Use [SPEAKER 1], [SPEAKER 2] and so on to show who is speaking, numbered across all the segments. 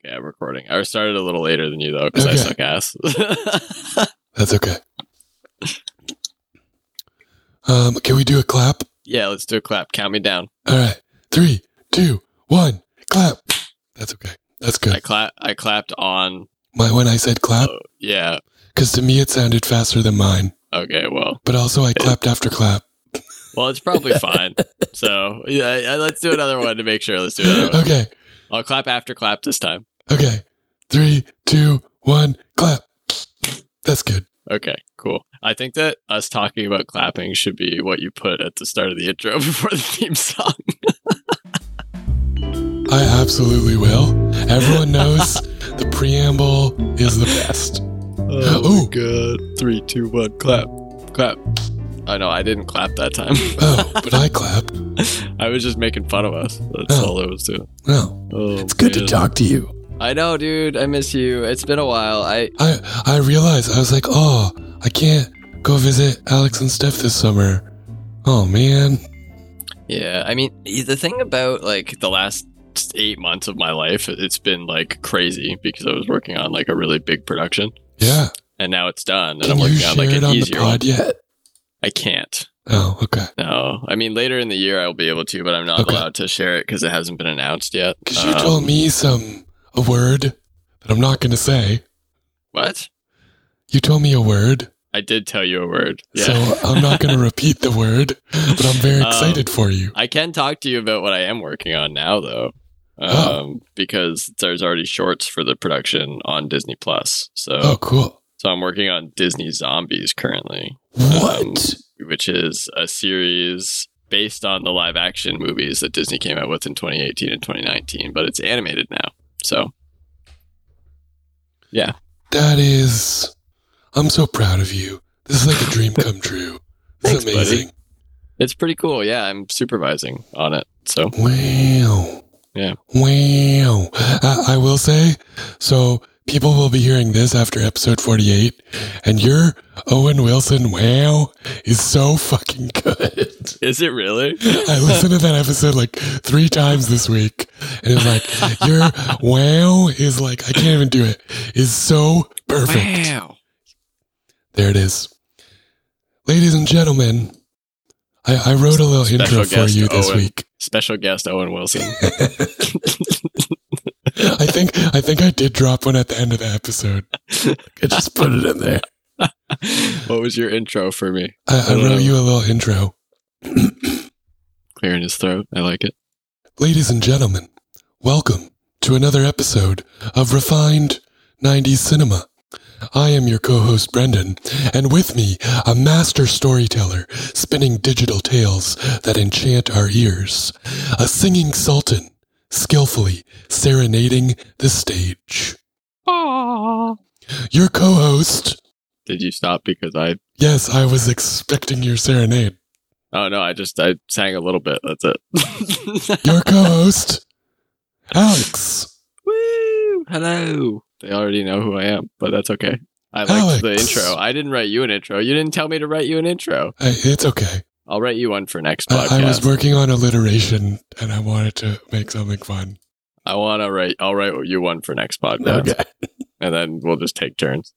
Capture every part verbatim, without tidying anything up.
[SPEAKER 1] Okay, I'm recording. I started a little later than you, though, because
[SPEAKER 2] Okay.
[SPEAKER 1] I suck ass.
[SPEAKER 2] That's okay. Um, can we do a clap?
[SPEAKER 1] Yeah, let's do a clap. Count me down.
[SPEAKER 2] All right. Three, two, one, clap. That's okay. That's good.
[SPEAKER 1] I clap. I clapped on.
[SPEAKER 2] My, when I said clap,
[SPEAKER 1] Oh, yeah.
[SPEAKER 2] because to me it sounded faster than mine.
[SPEAKER 1] Okay, well.
[SPEAKER 2] But also I clapped after clap.
[SPEAKER 1] Well, it's probably fine. So, yeah, yeah, let's do another one to make sure. Let's do another one.
[SPEAKER 2] Okay.
[SPEAKER 1] I'll clap after clap this time.
[SPEAKER 2] Okay. Three, two, one, clap. That's good.
[SPEAKER 1] Okay, cool. I think that us talking about clapping should be what you put at the start of the intro before the theme song.
[SPEAKER 2] I absolutely will. Everyone knows the preamble is the best.
[SPEAKER 1] Oh,
[SPEAKER 2] Ooh.
[SPEAKER 1] God. Three, two, one, clap. Clap. I know, I didn't clap that time.
[SPEAKER 2] Oh, but I clapped.
[SPEAKER 1] I was just making fun of us. That's
[SPEAKER 2] Oh.
[SPEAKER 1] all I was doing.
[SPEAKER 2] No.
[SPEAKER 1] Oh,
[SPEAKER 2] It's good
[SPEAKER 1] man.
[SPEAKER 2] to talk to you.
[SPEAKER 1] I know, dude. I miss you. It's been a while. I
[SPEAKER 2] I I realized, I was like, oh, I can't go visit Alex and Steph this summer. Oh, man.
[SPEAKER 1] yeah. I mean, the thing about like the last eight months of my life, it's been like crazy because I was working on like a really big production,
[SPEAKER 2] Yeah.
[SPEAKER 1] and now it's done, and
[SPEAKER 2] Can
[SPEAKER 1] I'm
[SPEAKER 2] you
[SPEAKER 1] working
[SPEAKER 2] share
[SPEAKER 1] on like
[SPEAKER 2] it
[SPEAKER 1] an
[SPEAKER 2] on the
[SPEAKER 1] easier one.
[SPEAKER 2] pod yet?
[SPEAKER 1] I can't.
[SPEAKER 2] Oh, okay.
[SPEAKER 1] No, I mean later in the year I'll be able to, but I'm not
[SPEAKER 2] Okay.
[SPEAKER 1] allowed to share it because it hasn't been announced yet.
[SPEAKER 2] Because you
[SPEAKER 1] Um,
[SPEAKER 2] told me some, a word that I'm not going to say.
[SPEAKER 1] What?
[SPEAKER 2] You told me a word,
[SPEAKER 1] I did tell you a word. Yeah.
[SPEAKER 2] so I'm not going to repeat the word, but I'm very
[SPEAKER 1] Um,
[SPEAKER 2] excited for you.
[SPEAKER 1] I can talk to you about what I am working on now, though, um,
[SPEAKER 2] Oh.
[SPEAKER 1] because there's already shorts for the production on Disney Plus. So,
[SPEAKER 2] Oh, cool.
[SPEAKER 1] so I'm working on Disney Zombies currently,
[SPEAKER 2] What?
[SPEAKER 1] which is a series based on the live action movies that Disney came out with in twenty eighteen and twenty nineteen, but it's animated now. So, yeah.
[SPEAKER 2] That is, I'm so proud of you. This is like a dream come true. This
[SPEAKER 1] Thanks,
[SPEAKER 2] is amazing.
[SPEAKER 1] It's pretty cool. Yeah, I'm supervising on it. So,
[SPEAKER 2] Wow.
[SPEAKER 1] Yeah.
[SPEAKER 2] Wow. I, I will say, so people will be hearing this after episode forty-eight, and your Owen Wilson wow is so fucking good.
[SPEAKER 1] is it really?
[SPEAKER 2] I listened to that episode like three times this week, and it's like, your wow is like, I can't even do it, is so perfect.
[SPEAKER 1] Wow.
[SPEAKER 2] There it is. Ladies and gentlemen, I, I wrote a little
[SPEAKER 1] Special
[SPEAKER 2] intro for
[SPEAKER 1] guest
[SPEAKER 2] you this
[SPEAKER 1] Owen.
[SPEAKER 2] week.
[SPEAKER 1] Special guest Owen Wilson.
[SPEAKER 2] I think I think I did drop one at the end of the episode. I just put it in there.
[SPEAKER 1] What was your intro for me?
[SPEAKER 2] I, I
[SPEAKER 1] I don't
[SPEAKER 2] wrote
[SPEAKER 1] know.
[SPEAKER 2] you a little intro.
[SPEAKER 1] Clearing his throat. I like it.
[SPEAKER 2] Ladies and gentlemen, welcome to another episode of Refined nineties Cinema. I am your co-host Brendan, and with me, a master storyteller spinning digital tales that enchant our ears. A singing sultan, skillfully serenading the stage. Your co-host...
[SPEAKER 1] Did you stop because I...
[SPEAKER 2] Yes, I was expecting your serenade.
[SPEAKER 1] Oh, no, I just... I sang a little bit. That's it.
[SPEAKER 2] Your co-host, Alex.
[SPEAKER 1] Woo! Hello. They already know who I am, but that's okay. I liked
[SPEAKER 2] Alex.
[SPEAKER 1] the intro. I didn't write you an intro. You didn't tell me to write you an intro.
[SPEAKER 2] I, it's okay.
[SPEAKER 1] I'll write you one for next podcast.
[SPEAKER 2] I, I was working on alliteration, and I wanted to make something fun.
[SPEAKER 1] I want to write... I'll write you one for next podcast. And then we'll just take turns.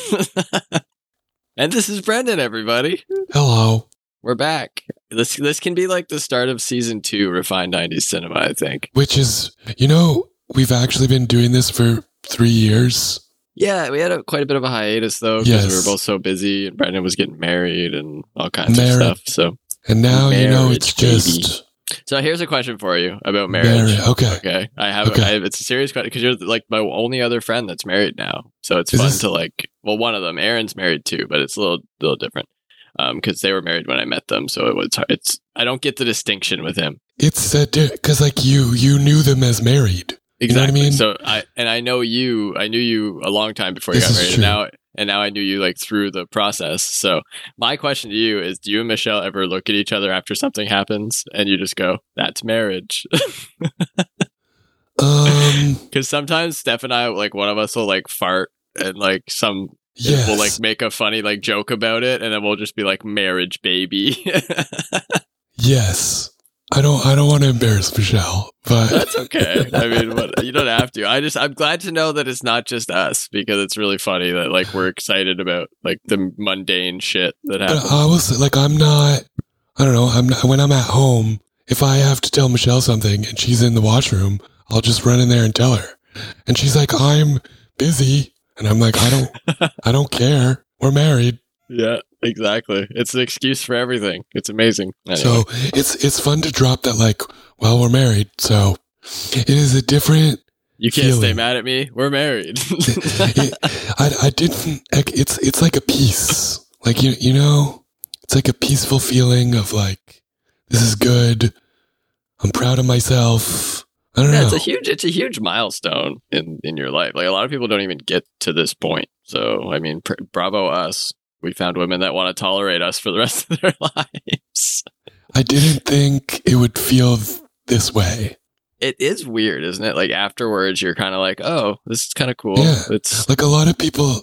[SPEAKER 1] And this is Brendan, everybody.
[SPEAKER 2] Hello.
[SPEAKER 1] We're back. This this can be like the start of season two, Refined nineties Cinema, I think.
[SPEAKER 2] Which is, you know, we've actually been doing this for three years.
[SPEAKER 1] Yeah, we had a, quite a bit of a hiatus, though, because we
[SPEAKER 2] Yes.
[SPEAKER 1] were both so busy, and Brendan was getting married and all kinds
[SPEAKER 2] Married.
[SPEAKER 1] of stuff. So,
[SPEAKER 2] And now, you know, it's
[SPEAKER 1] Marriage,
[SPEAKER 2] just...
[SPEAKER 1] so here's a question for you about marriage.
[SPEAKER 2] Marriage, okay.
[SPEAKER 1] Okay, I have,
[SPEAKER 2] Okay.
[SPEAKER 1] I have. It's a serious question because you're like my only other friend that's married now. So it's
[SPEAKER 2] Is
[SPEAKER 1] fun
[SPEAKER 2] this-
[SPEAKER 1] to like. Well, one of them, Aaron's married too, but it's a little, little different. Um, because they were married when I met them, so it was. It's. I don't get the distinction with him.
[SPEAKER 2] It's uh, because, like, you you knew them as married. You know what I
[SPEAKER 1] Exactly.
[SPEAKER 2] mean?
[SPEAKER 1] So I and I know you. I knew you a long time before you
[SPEAKER 2] This
[SPEAKER 1] got
[SPEAKER 2] is
[SPEAKER 1] married.
[SPEAKER 2] true.
[SPEAKER 1] And now and now I knew you like through the process. So my question to you is: do you and Michelle ever look at each other after something happens and you just go, "That's marriage"?
[SPEAKER 2] Um,
[SPEAKER 1] Because sometimes Steph and I, like one of us will like fart and like some
[SPEAKER 2] yes.
[SPEAKER 1] we'll like make a funny like joke about it, and then we'll just be like, "Marriage, baby."
[SPEAKER 2] Yes. I don't I don't want to embarrass Michelle, but
[SPEAKER 1] That's okay. I mean, what, you don't have to. I just I'm glad to know that it's not just us, because it's really funny that like we're excited about like the mundane shit that
[SPEAKER 2] but
[SPEAKER 1] happens.
[SPEAKER 2] I was like, I'm not. I don't know. I'm not, when I'm at home. If I have to tell Michelle something and she's in the washroom, I'll just run in there and tell her. And she's like, I'm busy, and I'm like, I don't I don't care. We're married.
[SPEAKER 1] Yeah, exactly. It's an excuse for everything. It's amazing. Anyway.
[SPEAKER 2] So it's it's fun to drop that, like, well, we're married. So it is a different
[SPEAKER 1] You can't
[SPEAKER 2] feeling.
[SPEAKER 1] stay mad at me. We're married.
[SPEAKER 2] it, I, I didn't, it's, it's like a peace. Like, you, you know, it's like a peaceful feeling of like, this is good. I'm proud of myself. I don't
[SPEAKER 1] Yeah,
[SPEAKER 2] know.
[SPEAKER 1] it's a huge, it's a huge milestone in, in your life. Like a lot of people don't even get to this point. So, I mean, pr- bravo us. We found women that want to tolerate us for the rest of their lives.
[SPEAKER 2] I didn't think it would feel this way.
[SPEAKER 1] It is weird, isn't it? Like afterwards, you're kind of like, oh, this is kind of cool.
[SPEAKER 2] Yeah.
[SPEAKER 1] It's
[SPEAKER 2] Like a lot of people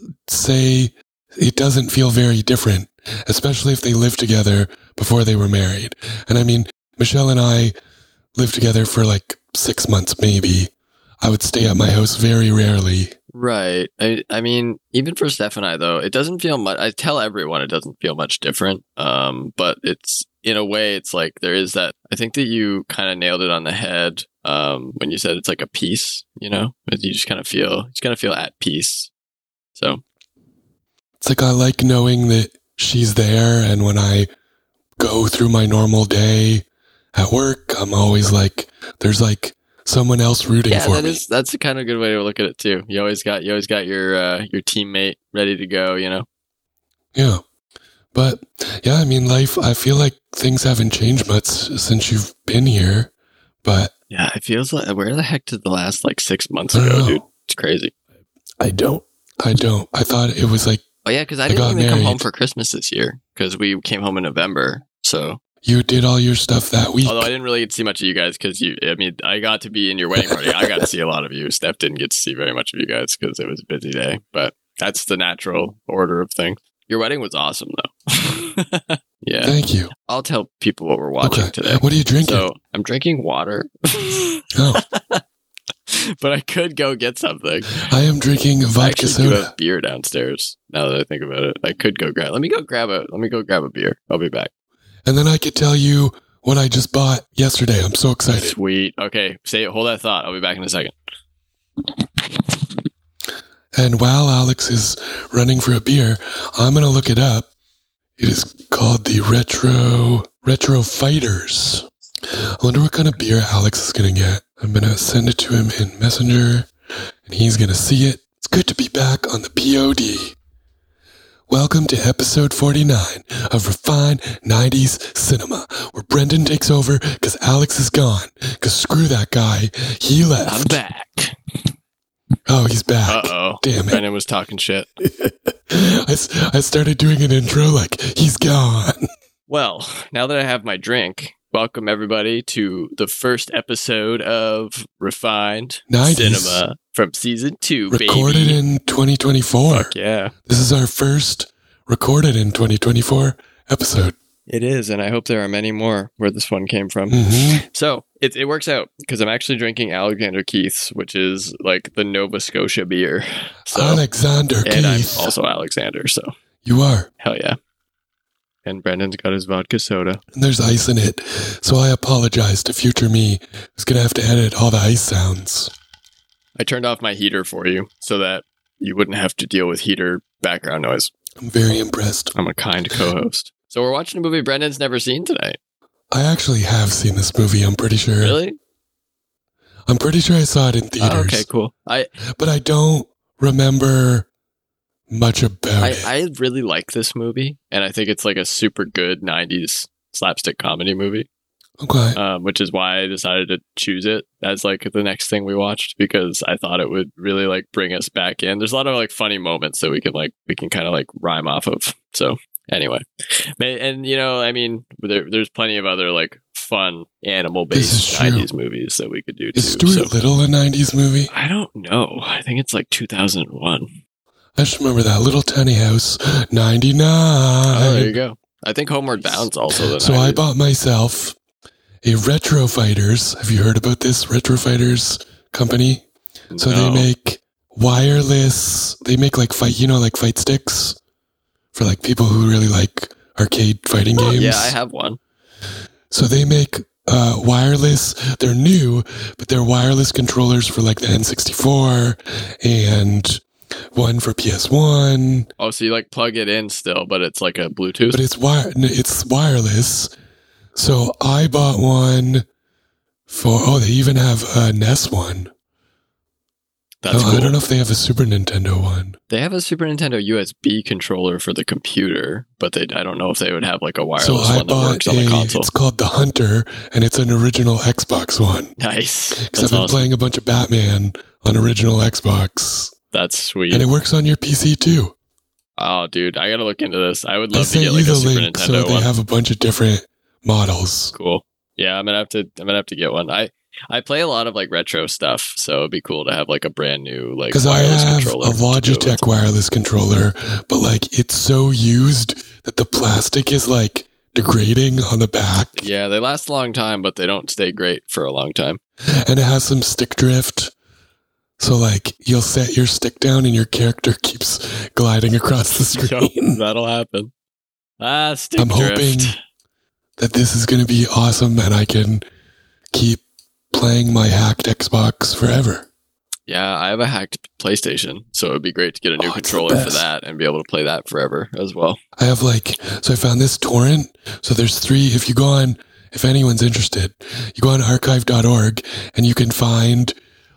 [SPEAKER 2] say it doesn't feel very different, especially if they lived together before they were married. And I mean, Michelle and I lived together for like six months, maybe. I would stay at my house very rarely.
[SPEAKER 1] right. I, I mean, even for Steph and I, though, it doesn't feel much. I tell everyone it doesn't feel much different. Um, but it's in a way, it's like there is that. I think that you kind of nailed it on the head. Um, when you said it's like a peace, you know, you just kind of feel, you just kind of feel at peace. So
[SPEAKER 2] It's like I like knowing that she's there, and when I go through my normal day at work, I'm always like, there's like someone else rooting
[SPEAKER 1] yeah,
[SPEAKER 2] for
[SPEAKER 1] that
[SPEAKER 2] me.
[SPEAKER 1] is that's a kind of good way to look at it too. You always got you always got your uh, your teammate ready to go. You know.
[SPEAKER 2] Yeah. But yeah, I mean, life, I feel like things haven't changed much since you've been here, but
[SPEAKER 1] Yeah, it feels like where the heck did the last like six months
[SPEAKER 2] I don't
[SPEAKER 1] ago,
[SPEAKER 2] know.
[SPEAKER 1] dude? It's crazy.
[SPEAKER 2] I don't, I don't. I thought it was like,
[SPEAKER 1] Oh yeah, because I
[SPEAKER 2] I
[SPEAKER 1] didn't
[SPEAKER 2] got
[SPEAKER 1] even come home
[SPEAKER 2] married.
[SPEAKER 1] for Christmas this year because we came home in November. So
[SPEAKER 2] you did all your stuff that week.
[SPEAKER 1] although I didn't really get to see much of you guys because you, I mean, I got to be in your wedding party. I got to see a lot of you. Steph didn't get to see very much of you guys because it was a busy day. But that's the natural order of things. Your wedding was awesome though. Yeah,
[SPEAKER 2] Thank you.
[SPEAKER 1] I'll tell people what we're watching
[SPEAKER 2] Okay.
[SPEAKER 1] today.
[SPEAKER 2] What are you drinking?
[SPEAKER 1] So I'm drinking water.
[SPEAKER 2] Oh,
[SPEAKER 1] But I could go get something.
[SPEAKER 2] I am drinking
[SPEAKER 1] I
[SPEAKER 2] vodka
[SPEAKER 1] actually do
[SPEAKER 2] soda.
[SPEAKER 1] have beer downstairs. Now that I think about it, I could go grab. Let me go grab a. Let me go grab a beer. I'll be back.
[SPEAKER 2] And then I could tell you what I just bought yesterday. I'm so excited.
[SPEAKER 1] Sweet. Okay. Say it. Hold that thought. I'll be back in a second.
[SPEAKER 2] And while Alex is running for a beer, I'm going to look it up. It is called the Retro Retro Fighters. I wonder what kind of beer Alex is going to get. I'm going to send it to him in Messenger, and he's going to see it. It's good to be back on the P O D. Welcome to episode forty-nine of Refined nineties Cinema, where Brendan takes over because Alex is gone. Because screw that guy. He left.
[SPEAKER 1] I'm back.
[SPEAKER 2] Oh, he's back.
[SPEAKER 1] Uh oh.
[SPEAKER 2] Damn it.
[SPEAKER 1] Brendan was talking shit.
[SPEAKER 2] I, s- I started doing an intro like, he's gone.
[SPEAKER 1] Well, now that I have my drink, welcome everybody to the first episode of Refined
[SPEAKER 2] nineties.
[SPEAKER 1] Cinema from season two,
[SPEAKER 2] Recorded
[SPEAKER 1] baby.
[SPEAKER 2] in twenty twenty-four.
[SPEAKER 1] Fuck yeah.
[SPEAKER 2] This is our first recorded in twenty twenty-four episode.
[SPEAKER 1] It is, and I hope there are many more where this one came from.
[SPEAKER 2] Mm-hmm.
[SPEAKER 1] So it, it works out because I'm actually drinking Alexander Keith's, which is like the Nova Scotia beer. So,
[SPEAKER 2] Alexander
[SPEAKER 1] and I'm
[SPEAKER 2] Keith.
[SPEAKER 1] also Alexander, so
[SPEAKER 2] You are.
[SPEAKER 1] hell yeah. And Brendan's got his vodka soda.
[SPEAKER 2] And there's ice in it. So I apologize to future me who's going to have to edit all the ice sounds.
[SPEAKER 1] I turned off my heater for you so that you wouldn't have to deal with heater background noise.
[SPEAKER 2] I'm very impressed.
[SPEAKER 1] I'm a kind co-host. So we're watching a movie Brendan's never seen tonight.
[SPEAKER 2] I actually have seen this movie, I'm pretty sure.
[SPEAKER 1] Really?
[SPEAKER 2] I'm pretty sure I saw it in theaters.
[SPEAKER 1] Oh, okay, cool. I,
[SPEAKER 2] But I don't remember much about
[SPEAKER 1] I
[SPEAKER 2] it.
[SPEAKER 1] I really like this movie, and I think it's like a super good nineties slapstick comedy movie.
[SPEAKER 2] Okay.
[SPEAKER 1] Um, which is why I decided to choose it as like the next thing we watched, because I thought it would really like bring us back in. There's a lot of like funny moments that we can like we can kind of like rhyme off of. So anyway, May- and you know, I mean, there, there's plenty of other like fun animal
[SPEAKER 2] This is
[SPEAKER 1] based
[SPEAKER 2] true.
[SPEAKER 1] nineties movies that we could do too.
[SPEAKER 2] Is Stuart
[SPEAKER 1] So
[SPEAKER 2] Little a nineties movie?
[SPEAKER 1] I don't know. I think it's like two thousand one.
[SPEAKER 2] I just remember that little tiny house, ninety-nine.
[SPEAKER 1] Oh, there you go. I think Homeward Bound's also the
[SPEAKER 2] So I
[SPEAKER 1] nineties.
[SPEAKER 2] bought myself a Retro Fighters. Have you heard about this Retro Fighters company? So
[SPEAKER 1] No.
[SPEAKER 2] they make wireless, they make like fight, you know, like fight sticks for like people who really like arcade fighting
[SPEAKER 1] Oh,
[SPEAKER 2] games.
[SPEAKER 1] yeah, I have one.
[SPEAKER 2] So they make uh, wireless, they're new, but they're wireless controllers for like the N sixty-four and one for P S one.
[SPEAKER 1] Oh, so you like plug it in still, but it's like a Bluetooth?
[SPEAKER 2] But it's wire, it's wireless. So I bought one for, oh, they even have a N E S one.
[SPEAKER 1] That's
[SPEAKER 2] Oh,
[SPEAKER 1] cool.
[SPEAKER 2] I don't know if they have a Super Nintendo one.
[SPEAKER 1] They have a Super Nintendo U S B controller for the computer, but they I don't know if they would have like a wireless
[SPEAKER 2] So I
[SPEAKER 1] one that
[SPEAKER 2] bought
[SPEAKER 1] works on the
[SPEAKER 2] a,
[SPEAKER 1] console.
[SPEAKER 2] it's called the Hunter, and it's an original Xbox one.
[SPEAKER 1] Nice.
[SPEAKER 2] Because
[SPEAKER 1] That's
[SPEAKER 2] I've been
[SPEAKER 1] awesome.
[SPEAKER 2] playing a bunch of Batman on original Xbox.
[SPEAKER 1] That's sweet.
[SPEAKER 2] And it works on your P C too.
[SPEAKER 1] Oh, dude, I gotta look into this. I would
[SPEAKER 2] I
[SPEAKER 1] love to
[SPEAKER 2] sent
[SPEAKER 1] get
[SPEAKER 2] you
[SPEAKER 1] like
[SPEAKER 2] the
[SPEAKER 1] a Super
[SPEAKER 2] link,
[SPEAKER 1] Nintendo
[SPEAKER 2] so they
[SPEAKER 1] one.
[SPEAKER 2] have a bunch of different models.
[SPEAKER 1] Cool. Yeah, I'm gonna have to. I'm gonna have to get one. I I play a lot of like retro stuff, so it'd be cool to have like a brand new like
[SPEAKER 2] Because I
[SPEAKER 1] wireless
[SPEAKER 2] have
[SPEAKER 1] controller.
[SPEAKER 2] a
[SPEAKER 1] to go with.
[SPEAKER 2] Logitech wireless controller, but like it's so used that the plastic is like degrading on the back,
[SPEAKER 1] Yeah, they last a long time, but they don't stay great for a long time.
[SPEAKER 2] and it has some stick drift. So like you'll set your stick down and your character keeps gliding across the
[SPEAKER 1] Yup,
[SPEAKER 2] screen.
[SPEAKER 1] that'll happen. Ah, stick
[SPEAKER 2] I'm
[SPEAKER 1] drift.
[SPEAKER 2] hoping that this is going to be awesome and I can keep playing my hacked Xbox forever.
[SPEAKER 1] Yeah, I have a hacked PlayStation, so it would be great to get a new
[SPEAKER 2] Oh, it's the
[SPEAKER 1] controller for
[SPEAKER 2] best.
[SPEAKER 1] that and be able to play that forever as well.
[SPEAKER 2] I have like, so I found this torrent. So there's three, if you go on, if anyone's interested, you go on archive dot org and you can find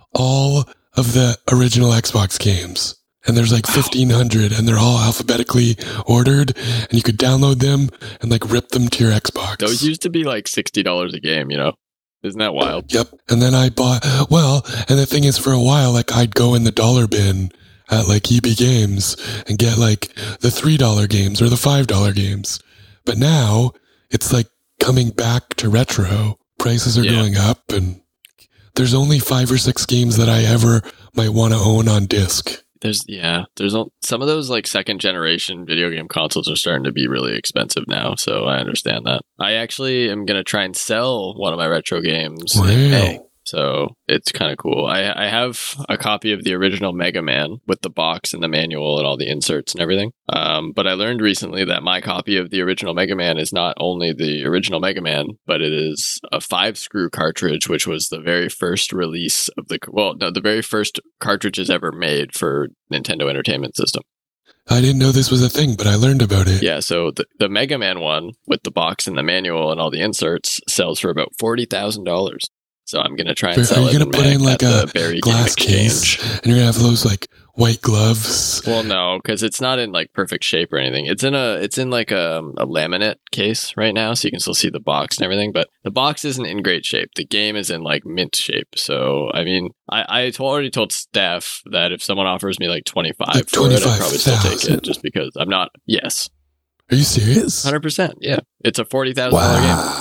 [SPEAKER 2] all of the original Xbox games. And there's like
[SPEAKER 1] Wow.
[SPEAKER 2] fifteen hundred and they're all alphabetically ordered and you could download them and like rip them to your Xbox.
[SPEAKER 1] Those used to be like sixty dollars a game, you know? Isn't that wild?
[SPEAKER 2] Yep. And then I bought, well, and the thing is for a while, like I'd go in the dollar bin at like E B Games and get like the three dollar games or the five dollar games. But now it's like coming back to retro. Prices are
[SPEAKER 1] Yeah.
[SPEAKER 2] going up and there's only five or six games that I ever might want to own on disc.
[SPEAKER 1] There's, yeah, there's a- some of those like second generation video game consoles are starting to be really expensive now, so I understand that. I actually am going to try and sell one of my retro games
[SPEAKER 2] Wow.
[SPEAKER 1] in May. So it's kind of cool. I, I have a copy of the original Mega Man with the box and the manual and all the inserts and everything. Um, but I learned recently that my copy of the original Mega Man is not only the original Mega Man, but it is a five screw cartridge, which was the very first release of the, well, no, the very first cartridges ever made for Nintendo Entertainment System.
[SPEAKER 2] I didn't know this was a thing, but I learned about it.
[SPEAKER 1] Yeah, so the, the Mega Man one with the box and the manual and all the inserts sells for about forty thousand dollars. So I'm going to try and
[SPEAKER 2] Are
[SPEAKER 1] sell
[SPEAKER 2] you
[SPEAKER 1] it
[SPEAKER 2] gonna
[SPEAKER 1] in
[SPEAKER 2] put
[SPEAKER 1] May
[SPEAKER 2] in like
[SPEAKER 1] at
[SPEAKER 2] a
[SPEAKER 1] the Barry Game
[SPEAKER 2] glass
[SPEAKER 1] Exchange.
[SPEAKER 2] case and you're going to have those like white gloves?
[SPEAKER 1] Well, no, because it's not in like perfect shape or anything. It's in a, it's in like a, a laminate case right now, so you can still see the box and everything. But the box isn't in great shape. The game is in like mint shape. So I mean, I I told, already told Steph that if someone offers me like twenty five
[SPEAKER 2] Like
[SPEAKER 1] for it, I'd probably still take
[SPEAKER 2] twenty-five thousand.
[SPEAKER 1] it, just because I'm not. Yes,
[SPEAKER 2] Are you serious?
[SPEAKER 1] hundred percent. Yeah, it's a forty thousand dollar game.
[SPEAKER 2] Wow.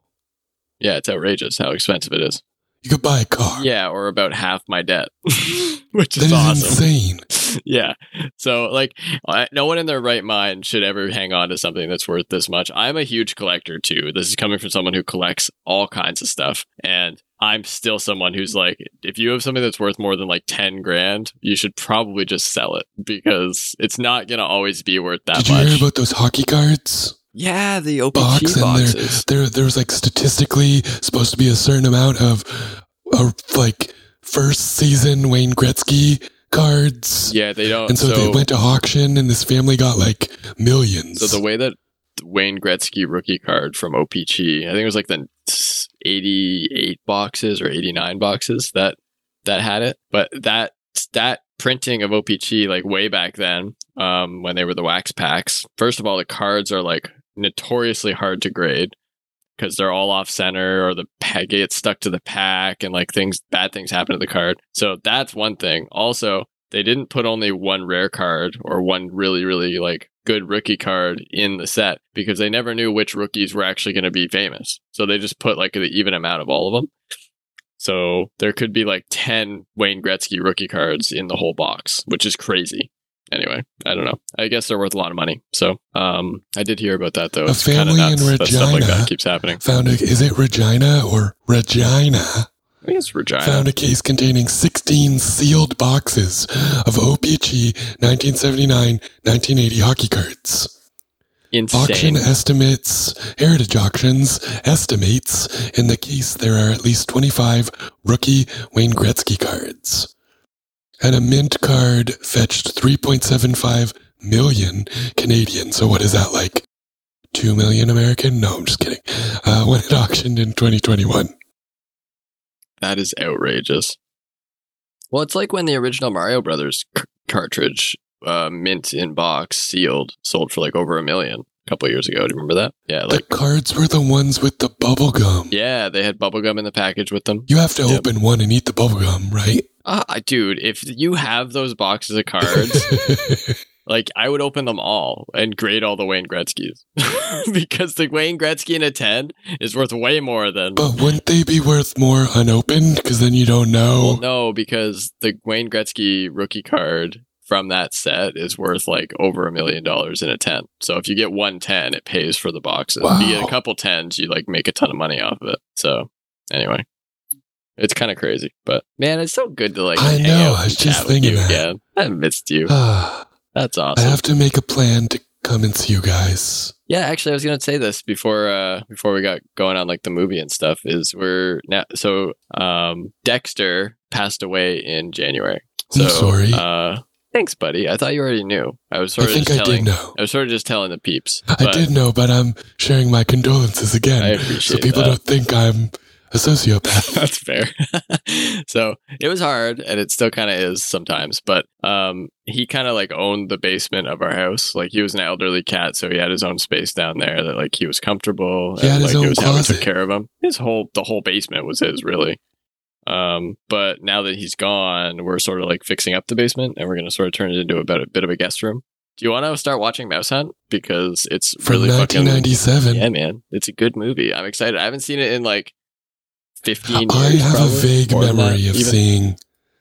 [SPEAKER 1] Yeah, it's outrageous how expensive it is.
[SPEAKER 2] You could buy a car.
[SPEAKER 1] Yeah, or about half my debt, which
[SPEAKER 2] That
[SPEAKER 1] is
[SPEAKER 2] is
[SPEAKER 1] awesome.
[SPEAKER 2] insane.
[SPEAKER 1] Yeah. So, like, I, no one in their right mind should ever hang on to something that's worth this much. I'm a huge collector, too. This is coming from someone who collects all kinds of stuff. And I'm still someone who's like, if you have something that's worth more than like ten grand, you should probably just sell it because it's not going to always be worth that
[SPEAKER 2] Did you
[SPEAKER 1] much.
[SPEAKER 2] hear about those hockey cards?
[SPEAKER 1] yeah, the O P G
[SPEAKER 2] Box and there,
[SPEAKER 1] boxes.
[SPEAKER 2] there, there was like statistically supposed to be a certain amount of, of like first season Wayne Gretzky cards.
[SPEAKER 1] Yeah, they don't.
[SPEAKER 2] And so, they went to auction and this family got like millions.
[SPEAKER 1] So the way that Wayne Gretzky rookie card from O P G, I think it was like the eighty-eight boxes or eighty-nine boxes that that had it. But that that printing of O P G, like way back then, um, when they were the wax packs, first of all, the cards are like notoriously hard to grade because they're all off center or the pack gets stuck to the pack and like things, bad things happen to the card. So that's one thing. Also, they didn't put only one rare card or one really, really like good rookie card in the set because they never knew which rookies were actually going to be famous. So they just put like an even amount of all of them. So there could be like ten Wayne Gretzky rookie cards in the whole box, which is crazy. anyway, I don't know. I guess they're worth a lot of money. So um, I did hear about that, though.
[SPEAKER 2] A
[SPEAKER 1] It's kind of
[SPEAKER 2] family
[SPEAKER 1] nuts
[SPEAKER 2] in
[SPEAKER 1] that stuff like
[SPEAKER 2] Regina
[SPEAKER 1] that keeps happening.
[SPEAKER 2] Found a, is it Regina or Regina?
[SPEAKER 1] I think it's Regina.
[SPEAKER 2] Found a case containing sixteen sealed boxes of O P G nineteen seventy-nine nineteen eighty hockey cards.
[SPEAKER 1] Insane.
[SPEAKER 2] Auction estimates, Heritage Auctions estimates in the case there are at least twenty-five rookie Wayne Gretzky cards. And a mint card fetched three point seven five million Canadian. So what is that, like two million American? No, I'm just kidding. Uh, when it auctioned in twenty twenty-one.
[SPEAKER 1] That is outrageous. Well, it's like when the original Mario Brothers c- cartridge, uh, mint in box, sealed, sold for like over a million a couple of years ago. Do you remember that? Yeah, like
[SPEAKER 2] The cards were the ones with the bubble gum.
[SPEAKER 1] yeah, they had bubblegum in the package with them.
[SPEAKER 2] You have to
[SPEAKER 1] Yep.
[SPEAKER 2] open one and eat the bubble gum, right?
[SPEAKER 1] Uh, dude, if you have those boxes of cards, like I would open them all and grade all the Wayne Gretzky's because the Wayne Gretzky in a ten is worth way more than.
[SPEAKER 2] But wouldn't they be worth more unopened? Because then you don't know.
[SPEAKER 1] Well, no, because the Wayne Gretzky rookie card from that set is worth like over a million dollars in a ten. So if you get one ten, it pays for the boxes.
[SPEAKER 2] Wow.
[SPEAKER 1] If you get a couple tens, you like make a ton of money off of it. So anyway, it's kind of crazy, but man, it's so good to like.
[SPEAKER 2] I
[SPEAKER 1] hang
[SPEAKER 2] know,
[SPEAKER 1] out
[SPEAKER 2] I was
[SPEAKER 1] and
[SPEAKER 2] just
[SPEAKER 1] chat with
[SPEAKER 2] thinking
[SPEAKER 1] you
[SPEAKER 2] that.
[SPEAKER 1] again. I missed you.
[SPEAKER 2] Ah,
[SPEAKER 1] That's
[SPEAKER 2] I
[SPEAKER 1] awesome.
[SPEAKER 2] have to make a plan to come and see you guys.
[SPEAKER 1] Yeah, actually, I was gonna say this before uh, before we got going on like the movie and stuff. Is we're now so um, Dexter passed away in January. So,
[SPEAKER 2] I'm sorry.
[SPEAKER 1] Uh, thanks, buddy. I thought you already knew. I was sort
[SPEAKER 2] I
[SPEAKER 1] of
[SPEAKER 2] think
[SPEAKER 1] just
[SPEAKER 2] I
[SPEAKER 1] telling.
[SPEAKER 2] did know.
[SPEAKER 1] I was sort of just telling the peeps.
[SPEAKER 2] I
[SPEAKER 1] but
[SPEAKER 2] did know, but I'm sharing my condolences again.
[SPEAKER 1] I
[SPEAKER 2] so
[SPEAKER 1] appreciate
[SPEAKER 2] people
[SPEAKER 1] that.
[SPEAKER 2] don't think I'm a sociopath.
[SPEAKER 1] That's fair. So it was hard, and it still kind of is sometimes. But um, he kind of like owned the basement of our house. Like he was an elderly cat, so he had his own space down there that like he was comfortable.
[SPEAKER 2] He had
[SPEAKER 1] and,
[SPEAKER 2] his
[SPEAKER 1] like,
[SPEAKER 2] own
[SPEAKER 1] it was how we
[SPEAKER 2] closet.
[SPEAKER 1] took care of him. His whole the whole basement was his, really. Um, but now that he's gone, we're sort of like fixing up the basement, and we're going to sort of turn it into a bit, a bit of a guest room. Do you want to start watching Mouse Hunt? Because it's
[SPEAKER 2] From
[SPEAKER 1] really
[SPEAKER 2] nineteen
[SPEAKER 1] fucking
[SPEAKER 2] ninety-seven.
[SPEAKER 1] yeah, man. It's a good movie. I'm excited. I haven't seen it in like fifteen
[SPEAKER 2] I
[SPEAKER 1] years.
[SPEAKER 2] have
[SPEAKER 1] probably,
[SPEAKER 2] a vague
[SPEAKER 1] more than
[SPEAKER 2] memory
[SPEAKER 1] that,
[SPEAKER 2] of
[SPEAKER 1] even.
[SPEAKER 2] seeing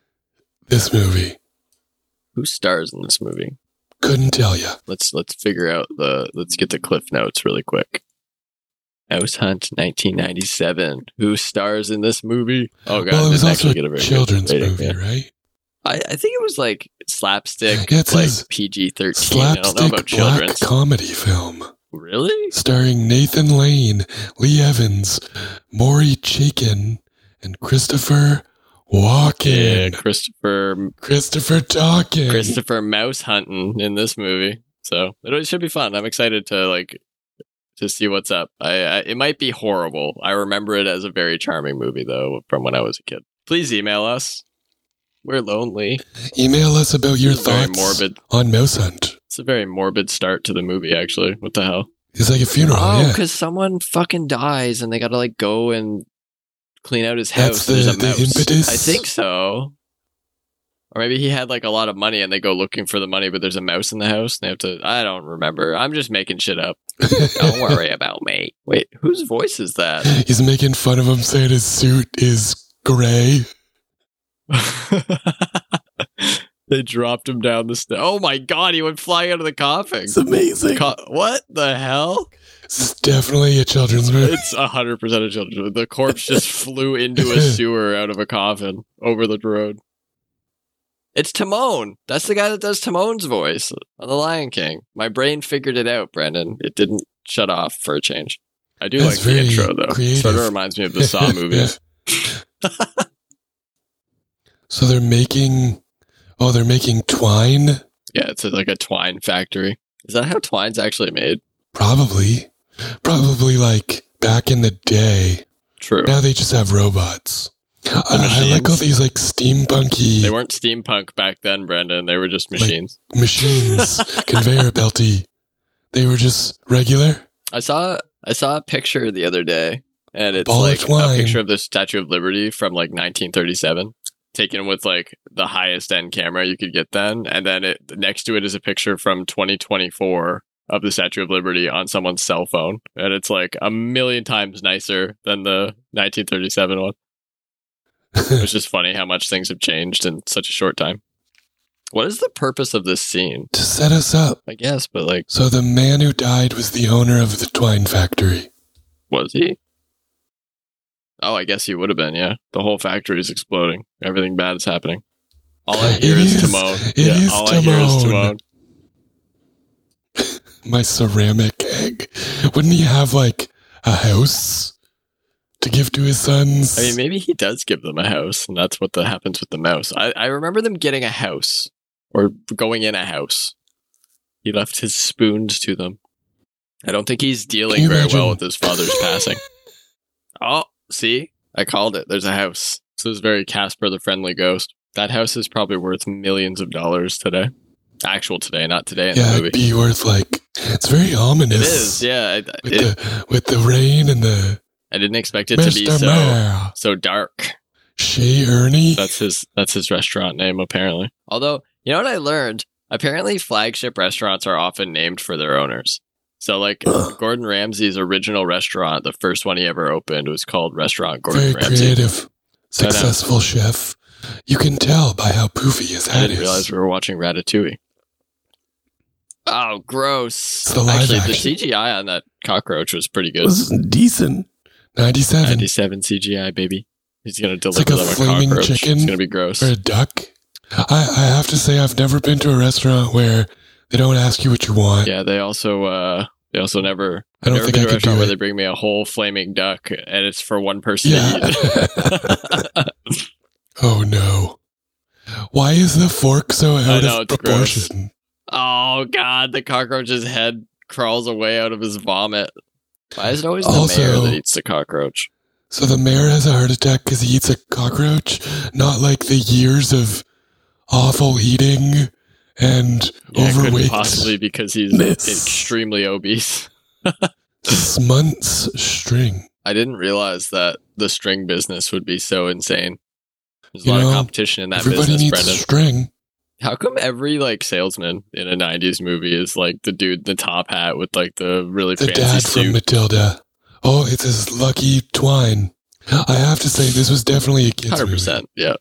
[SPEAKER 2] this movie.
[SPEAKER 1] Who stars in this movie?
[SPEAKER 2] Couldn't tell you.
[SPEAKER 1] Let's let's figure out the let's get the cliff notes really quick. Mouse Hunt, nineteen ninety-seven. Who stars in this movie? Oh god,
[SPEAKER 2] Well, it was
[SPEAKER 1] didn't
[SPEAKER 2] also
[SPEAKER 1] actually get a
[SPEAKER 2] a
[SPEAKER 1] very good
[SPEAKER 2] children's
[SPEAKER 1] rating,
[SPEAKER 2] movie,
[SPEAKER 1] yeah.
[SPEAKER 2] right?
[SPEAKER 1] I, I think it was like slapstick,
[SPEAKER 2] Yeah, it
[SPEAKER 1] like
[SPEAKER 2] says
[SPEAKER 1] P G thirteen. I don't know
[SPEAKER 2] Slapstick
[SPEAKER 1] about
[SPEAKER 2] black
[SPEAKER 1] children's.
[SPEAKER 2] comedy film.
[SPEAKER 1] Really?
[SPEAKER 2] Starring Nathan Lane, Lee Evans, Maury Chaykin, and Christopher
[SPEAKER 1] Yeah,
[SPEAKER 2] Walken.
[SPEAKER 1] Christopher
[SPEAKER 2] Christopher Talken.
[SPEAKER 1] Christopher Mouse hunting in this movie. So it should be fun. I'm excited to like to see what's up. I, I it might be horrible. I remember it as a very charming movie though from when I was a kid. Please email us. We're lonely.
[SPEAKER 2] Email us about your
[SPEAKER 1] It's very
[SPEAKER 2] thoughts
[SPEAKER 1] morbid.
[SPEAKER 2] on Mouse Hunt.
[SPEAKER 1] It's a very morbid start to the movie. Actually, what the hell?
[SPEAKER 2] It's like a funeral,
[SPEAKER 1] Oh,
[SPEAKER 2] yeah.
[SPEAKER 1] because someone fucking dies and they got to like go and clean out his house.
[SPEAKER 2] That's the-
[SPEAKER 1] There's a
[SPEAKER 2] the
[SPEAKER 1] mouse.
[SPEAKER 2] impetus?
[SPEAKER 1] I think so. Or maybe he had like a lot of money and they go looking for the money, but there's a mouse in the house and they have to. I don't remember. I'm just making shit up. Don't worry about me. Wait, whose voice is that?
[SPEAKER 2] He's making fun of him saying his suit is gray.
[SPEAKER 1] They dropped him down the stairs. Oh my god, he went flying out of the coffin.
[SPEAKER 2] It's amazing.
[SPEAKER 1] Co- what the hell?
[SPEAKER 2] This is definitely a children's movie.
[SPEAKER 1] It's one hundred percent of children. The corpse just flew into a sewer out of a coffin over the road. It's Timon. That's the guy that does Timon's voice on The Lion King. My brain figured it out, Brendan. It didn't shut off for a change. I do
[SPEAKER 2] That's
[SPEAKER 1] like the
[SPEAKER 2] very
[SPEAKER 1] intro, though.
[SPEAKER 2] creative.
[SPEAKER 1] Sort of reminds me of the Saw movies.
[SPEAKER 2] So they're making, oh, they're making twine?
[SPEAKER 1] Yeah, it's like a twine factory. Is that how twine's actually made?
[SPEAKER 2] Probably. Probably like back in the day.
[SPEAKER 1] True.
[SPEAKER 2] Now they just have robots. Uh, I like all these like steampunky
[SPEAKER 1] They weren't steampunk back then, Brendan. They were just
[SPEAKER 2] Like-
[SPEAKER 1] machines.
[SPEAKER 2] machines, conveyor belty. They were just regular.
[SPEAKER 1] I saw I saw a picture the other day, and it's
[SPEAKER 2] Ball of
[SPEAKER 1] like a
[SPEAKER 2] twine.
[SPEAKER 1] picture of the Statue of Liberty from like nineteen thirty-seven, taken with like the highest end camera you could get then, and then it next to it is a picture from twenty twenty-four of the Statue of Liberty on someone's cell phone, and it's like a million times nicer than the nineteen thirty-seven one. It's just funny how much things have changed in such a short time. What is the purpose of this scene?
[SPEAKER 2] To set us up.
[SPEAKER 1] I guess, but like...
[SPEAKER 2] So the man who died was the owner of the twine factory.
[SPEAKER 1] Was he? Oh, I guess he would have been, yeah. The whole factory is exploding. Everything bad is happening. All I hear
[SPEAKER 2] It
[SPEAKER 1] is,
[SPEAKER 2] is-
[SPEAKER 1] Timon.
[SPEAKER 2] it
[SPEAKER 1] yeah,
[SPEAKER 2] is
[SPEAKER 1] all I hear is
[SPEAKER 2] Timon.
[SPEAKER 1] Timon.
[SPEAKER 2] My ceramic egg. Wouldn't he have, like, a house to give to his sons?
[SPEAKER 1] I mean, maybe he does give them a house, and that's what the, happens with the mouse. I, I remember them getting a house, or going in a house. He left his spoons to them. I don't think he's
[SPEAKER 2] Can
[SPEAKER 1] dealing
[SPEAKER 2] you
[SPEAKER 1] very
[SPEAKER 2] imagine?
[SPEAKER 1] well with his father's passing. Oh, see? I called it. There's a house. This is very Casper the Friendly Ghost. That house is probably worth millions of dollars today. Actual today, not today in
[SPEAKER 2] yeah,
[SPEAKER 1] the
[SPEAKER 2] it'd
[SPEAKER 1] movie.
[SPEAKER 2] be worth, like, it's very ominous.
[SPEAKER 1] It is, yeah. I,
[SPEAKER 2] With,
[SPEAKER 1] it,
[SPEAKER 2] the, with the rain and the
[SPEAKER 1] I didn't expect it to be
[SPEAKER 2] Mister
[SPEAKER 1] so
[SPEAKER 2] Mayor,
[SPEAKER 1] so dark.
[SPEAKER 2] Shea Ernie.
[SPEAKER 1] That's his that's his restaurant name, apparently. Although, you know what I learned? Apparently flagship restaurants are often named for their owners. So like
[SPEAKER 2] Ugh.
[SPEAKER 1] Gordon Ramsay's original restaurant, the first one he ever opened, was called Restaurant Gordon
[SPEAKER 2] Very
[SPEAKER 1] Ramsay.
[SPEAKER 2] creative, successful chef. You can tell by how poofy his
[SPEAKER 1] I
[SPEAKER 2] head
[SPEAKER 1] didn't realize
[SPEAKER 2] is.
[SPEAKER 1] we were watching Ratatouille. Oh, gross.
[SPEAKER 2] It's the live
[SPEAKER 1] Actually, the
[SPEAKER 2] action.
[SPEAKER 1] C G I on that cockroach was pretty
[SPEAKER 2] It
[SPEAKER 1] good.
[SPEAKER 2] was decent. ninety-seven.
[SPEAKER 1] ninety-seven C G I, baby. He's going to
[SPEAKER 2] It's
[SPEAKER 1] deliver
[SPEAKER 2] like a
[SPEAKER 1] them a
[SPEAKER 2] flaming
[SPEAKER 1] cockroach.
[SPEAKER 2] chicken
[SPEAKER 1] It's going to be gross.
[SPEAKER 2] Or a duck. I, I have to say, I've never been to a restaurant where they don't ask you what you want.
[SPEAKER 1] Yeah, they also uh, they also never.
[SPEAKER 2] I don't
[SPEAKER 1] never
[SPEAKER 2] think
[SPEAKER 1] been
[SPEAKER 2] I
[SPEAKER 1] to a
[SPEAKER 2] could
[SPEAKER 1] restaurant
[SPEAKER 2] do
[SPEAKER 1] where
[SPEAKER 2] it.
[SPEAKER 1] they bring me a whole flaming duck and it's for one person
[SPEAKER 2] Yeah.
[SPEAKER 1] to eat.
[SPEAKER 2] Oh no. Why is the fork so out
[SPEAKER 1] know,
[SPEAKER 2] of
[SPEAKER 1] it's
[SPEAKER 2] proportion?
[SPEAKER 1] Oh god, the cockroach's head crawls away out of his vomit. Why is it always the
[SPEAKER 2] Also-
[SPEAKER 1] mayor that eats the cockroach?
[SPEAKER 2] So the mayor has a heart attack because he eats a cockroach, not like the years of awful eating and
[SPEAKER 1] Yeah, it couldn't
[SPEAKER 2] overweight
[SPEAKER 1] possibly because he's
[SPEAKER 2] Miss.
[SPEAKER 1] extremely obese.
[SPEAKER 2] months string.
[SPEAKER 1] I didn't realize that the string business would be so insane. There's a
[SPEAKER 2] You
[SPEAKER 1] lot
[SPEAKER 2] know,
[SPEAKER 1] of competition in that
[SPEAKER 2] Everybody
[SPEAKER 1] business,
[SPEAKER 2] needs
[SPEAKER 1] Brendan.
[SPEAKER 2] string.
[SPEAKER 1] How come every like salesman in a nineties movie is like the dude in the top hat with like the really
[SPEAKER 2] The
[SPEAKER 1] fancy
[SPEAKER 2] dad
[SPEAKER 1] suit?
[SPEAKER 2] from Matilda. Oh, it's his lucky twine. I have to say, this was definitely a kid's
[SPEAKER 1] Hundred
[SPEAKER 2] movie.
[SPEAKER 1] percent, yeah.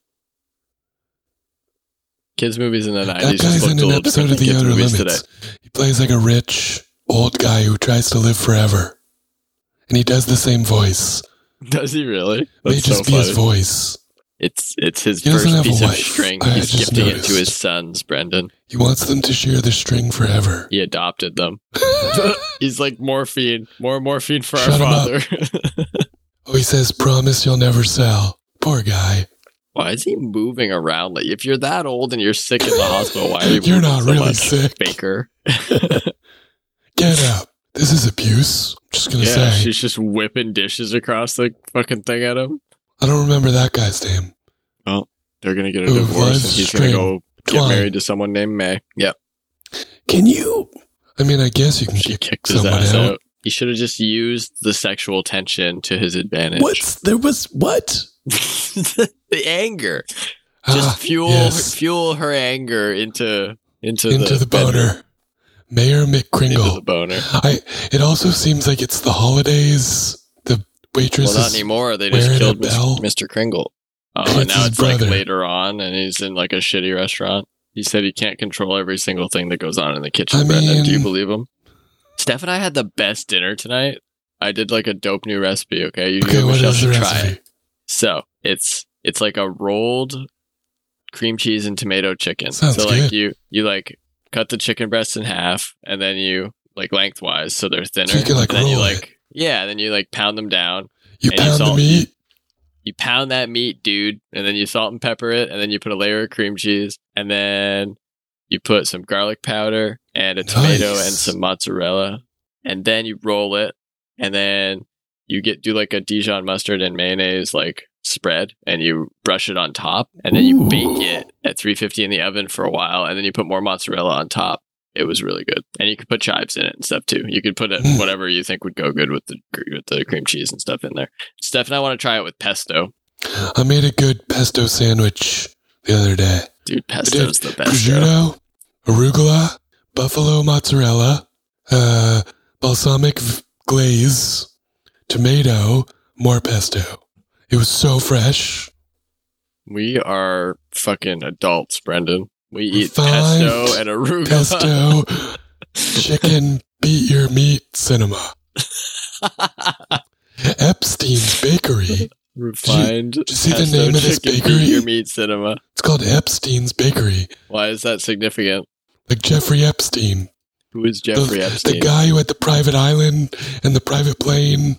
[SPEAKER 1] Kids movies in the
[SPEAKER 2] That
[SPEAKER 1] nineties just
[SPEAKER 2] guy's
[SPEAKER 1] looked
[SPEAKER 2] in
[SPEAKER 1] a
[SPEAKER 2] an
[SPEAKER 1] little
[SPEAKER 2] episode
[SPEAKER 1] different
[SPEAKER 2] of
[SPEAKER 1] than
[SPEAKER 2] The
[SPEAKER 1] kids
[SPEAKER 2] Outer
[SPEAKER 1] movies
[SPEAKER 2] Limits.
[SPEAKER 1] today.
[SPEAKER 2] He plays like a rich old guy who tries to live forever. And he does the same voice.
[SPEAKER 1] Does he really?
[SPEAKER 2] May
[SPEAKER 1] That's
[SPEAKER 2] just
[SPEAKER 1] so
[SPEAKER 2] be his
[SPEAKER 1] funny.
[SPEAKER 2] voice.
[SPEAKER 1] It's it's his
[SPEAKER 2] He doesn't
[SPEAKER 1] first
[SPEAKER 2] have a
[SPEAKER 1] piece of
[SPEAKER 2] wife.
[SPEAKER 1] string.
[SPEAKER 2] I
[SPEAKER 1] He's
[SPEAKER 2] just
[SPEAKER 1] gifting it
[SPEAKER 2] noticed.
[SPEAKER 1] to his sons, Brendan.
[SPEAKER 2] He wants them to share the string forever.
[SPEAKER 1] He adopted them. He's like morphine, more morphine for
[SPEAKER 2] Shut him
[SPEAKER 1] our
[SPEAKER 2] up.
[SPEAKER 1] father.
[SPEAKER 2] Oh, he says, promise you'll never sell. Poor guy.
[SPEAKER 1] Why is he moving around? Like, if you're that old and you're sick in the hospital, why are you
[SPEAKER 2] You're
[SPEAKER 1] moving
[SPEAKER 2] not
[SPEAKER 1] so
[SPEAKER 2] really
[SPEAKER 1] much,
[SPEAKER 2] sick.
[SPEAKER 1] Baker?
[SPEAKER 2] Get up. This is abuse. Just gonna
[SPEAKER 1] Yeah,
[SPEAKER 2] say.
[SPEAKER 1] she's just whipping dishes across the fucking thing at him.
[SPEAKER 2] I don't remember that guy's name.
[SPEAKER 1] They're gonna get a
[SPEAKER 2] Who
[SPEAKER 1] divorce,
[SPEAKER 2] loves
[SPEAKER 1] and he's
[SPEAKER 2] string.
[SPEAKER 1] gonna go get
[SPEAKER 2] Twine.
[SPEAKER 1] married to someone named May. Yep,
[SPEAKER 2] Can you? I mean, I guess you can
[SPEAKER 1] she
[SPEAKER 2] kick
[SPEAKER 1] kicked his
[SPEAKER 2] someone
[SPEAKER 1] ass
[SPEAKER 2] out.
[SPEAKER 1] out. He should have just used the sexual tension to his advantage.
[SPEAKER 2] What's there was what?
[SPEAKER 1] the anger?
[SPEAKER 2] Ah,
[SPEAKER 1] Just fuel
[SPEAKER 2] yes.
[SPEAKER 1] fuel her anger into into,
[SPEAKER 2] into the,
[SPEAKER 1] bedroom,
[SPEAKER 2] boner. Mayor
[SPEAKER 1] into the
[SPEAKER 2] McCringle.
[SPEAKER 1] boner.
[SPEAKER 2] I. It also seems like it's the holidays. The waitress
[SPEAKER 1] Well, not
[SPEAKER 2] is
[SPEAKER 1] anymore. They just
[SPEAKER 2] wearing
[SPEAKER 1] killed
[SPEAKER 2] a bell.
[SPEAKER 1] Mister Kringle. Oh,
[SPEAKER 2] It's
[SPEAKER 1] and now
[SPEAKER 2] his
[SPEAKER 1] it's like
[SPEAKER 2] brother.
[SPEAKER 1] later on, and he's in like a shitty restaurant. He said he can't control every single thing that goes on in the kitchen.
[SPEAKER 2] I
[SPEAKER 1] Brendan, do you
[SPEAKER 2] mean-
[SPEAKER 1] believe him? Steph and I had the best dinner tonight. I did like a dope new recipe. Okay, you
[SPEAKER 2] Okay,
[SPEAKER 1] and
[SPEAKER 2] what
[SPEAKER 1] Michelle
[SPEAKER 2] is the
[SPEAKER 1] should try
[SPEAKER 2] recipe?
[SPEAKER 1] it. So it's it's like a rolled cream cheese and tomato chicken.
[SPEAKER 2] Sounds
[SPEAKER 1] so like
[SPEAKER 2] good.
[SPEAKER 1] you you like cut the chicken breasts in half, and then you like lengthwise so they're thinner.
[SPEAKER 2] So you can, like,
[SPEAKER 1] and then you
[SPEAKER 2] roll
[SPEAKER 1] like yeah, then you like pound them down.
[SPEAKER 2] You
[SPEAKER 1] And you
[SPEAKER 2] pound the
[SPEAKER 1] salt-
[SPEAKER 2] meat.
[SPEAKER 1] You pound that meat, dude, and then you salt and pepper it, and then you put a layer of cream cheese, and then you put some garlic powder and a tomato
[SPEAKER 2] Nice.
[SPEAKER 1] and some mozzarella, and then you roll it, and then you get do like a Dijon mustard and mayonnaise like spread, and you brush it on top, and then you
[SPEAKER 2] Ooh.
[SPEAKER 1] bake it at three fifty in the oven for a while, and then you put more mozzarella on top. It was really good, and you could put chives in it and stuff too. You could put it
[SPEAKER 2] Mm.
[SPEAKER 1] whatever you think would go good with the with the cream cheese and stuff in there. Steph and I want to try it with pesto.
[SPEAKER 2] I made a good pesto sandwich the other day.
[SPEAKER 1] Dude, pesto's the best.
[SPEAKER 2] Prosciutto, arugula, buffalo mozzarella, uh, balsamic v- glaze, tomato, more pesto. It was so fresh.
[SPEAKER 1] We are fucking adults, Brendan. We eat
[SPEAKER 2] Refined
[SPEAKER 1] pesto and arugula.
[SPEAKER 2] Pesto, chicken, beat your meat cinema. Epstein's Bakery.
[SPEAKER 1] Refined.
[SPEAKER 2] Did you see the
[SPEAKER 1] pesto,
[SPEAKER 2] name of this
[SPEAKER 1] chicken,
[SPEAKER 2] bakery?
[SPEAKER 1] Beat your meat cinema.
[SPEAKER 2] It's called Epstein's Bakery.
[SPEAKER 1] Why is that significant?
[SPEAKER 2] Like Jeffrey Epstein.
[SPEAKER 1] Who is Jeffrey
[SPEAKER 2] the,
[SPEAKER 1] Epstein?
[SPEAKER 2] The guy who had the private island and the private plane.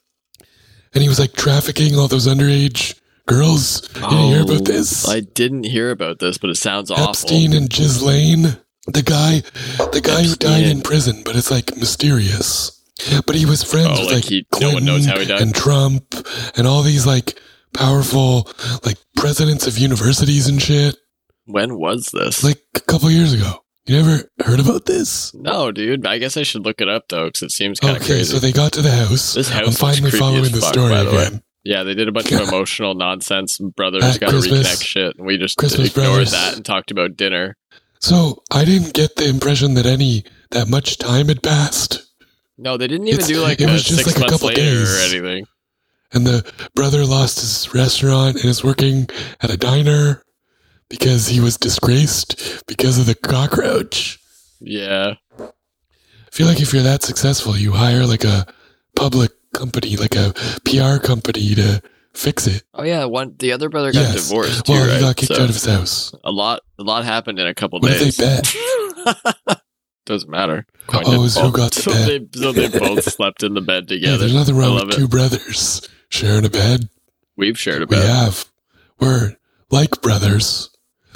[SPEAKER 2] And he was like trafficking all those underage girls. You didn't hear about this?
[SPEAKER 1] I didn't hear about this, but it sounds awful.
[SPEAKER 2] Epstein and Ghislaine. The guy, the guy
[SPEAKER 1] Epstein.
[SPEAKER 2] who died in prison, but it's like mysterious. But he was friends
[SPEAKER 1] Oh,
[SPEAKER 2] with
[SPEAKER 1] like
[SPEAKER 2] like
[SPEAKER 1] he- no
[SPEAKER 2] Clinton
[SPEAKER 1] one knows how he died?
[SPEAKER 2] and Trump and all these like powerful like presidents of universities and shit.
[SPEAKER 1] When was this?
[SPEAKER 2] Like a couple years ago. You never heard about this?
[SPEAKER 1] no, dude. I guess I should look it up though, because it seems kind of
[SPEAKER 2] Okay,
[SPEAKER 1] crazy.
[SPEAKER 2] so they got to the house.
[SPEAKER 1] This house
[SPEAKER 2] I'm
[SPEAKER 1] looks
[SPEAKER 2] finally
[SPEAKER 1] creepy
[SPEAKER 2] following
[SPEAKER 1] as
[SPEAKER 2] the
[SPEAKER 1] fuck,
[SPEAKER 2] story
[SPEAKER 1] by the way.
[SPEAKER 2] again.
[SPEAKER 1] Yeah, they did a bunch
[SPEAKER 2] Yeah.
[SPEAKER 1] of emotional nonsense. Brothers
[SPEAKER 2] At
[SPEAKER 1] got to
[SPEAKER 2] Christmas-
[SPEAKER 1] reconnect shit, and we just
[SPEAKER 2] Christmas
[SPEAKER 1] ignored
[SPEAKER 2] Brothers.
[SPEAKER 1] that and talked about dinner.
[SPEAKER 2] So I didn't get the impression that any that much time had passed.
[SPEAKER 1] No, they didn't even
[SPEAKER 2] It's-
[SPEAKER 1] do like
[SPEAKER 2] it
[SPEAKER 1] a
[SPEAKER 2] was just
[SPEAKER 1] six
[SPEAKER 2] like a
[SPEAKER 1] months
[SPEAKER 2] couple
[SPEAKER 1] later
[SPEAKER 2] days.
[SPEAKER 1] or anything.
[SPEAKER 2] And the brother lost his restaurant and is working at a diner because he was disgraced because of the cockroach.
[SPEAKER 1] Yeah.
[SPEAKER 2] I feel like if you're that successful, you hire like a public company, like a P R company to fix it.
[SPEAKER 1] Oh yeah, one the other brother got
[SPEAKER 2] Yes.
[SPEAKER 1] divorced too,
[SPEAKER 2] Well,
[SPEAKER 1] right?
[SPEAKER 2] he got kicked
[SPEAKER 1] So,
[SPEAKER 2] out of his house.
[SPEAKER 1] a lot a lot happened in a couple
[SPEAKER 2] What
[SPEAKER 1] days.
[SPEAKER 2] did they bet?
[SPEAKER 1] Doesn't matter. Coin
[SPEAKER 2] Oh,
[SPEAKER 1] did
[SPEAKER 2] is who
[SPEAKER 1] both.
[SPEAKER 2] got the
[SPEAKER 1] so
[SPEAKER 2] bet.
[SPEAKER 1] They, so they both slept in the bed
[SPEAKER 2] Yeah,
[SPEAKER 1] together.
[SPEAKER 2] there's nothing
[SPEAKER 1] I
[SPEAKER 2] wrong
[SPEAKER 1] love
[SPEAKER 2] with
[SPEAKER 1] it.
[SPEAKER 2] two brothers sharing a bed.
[SPEAKER 1] We've shared a
[SPEAKER 2] We
[SPEAKER 1] bed.
[SPEAKER 2] have. We're like brothers.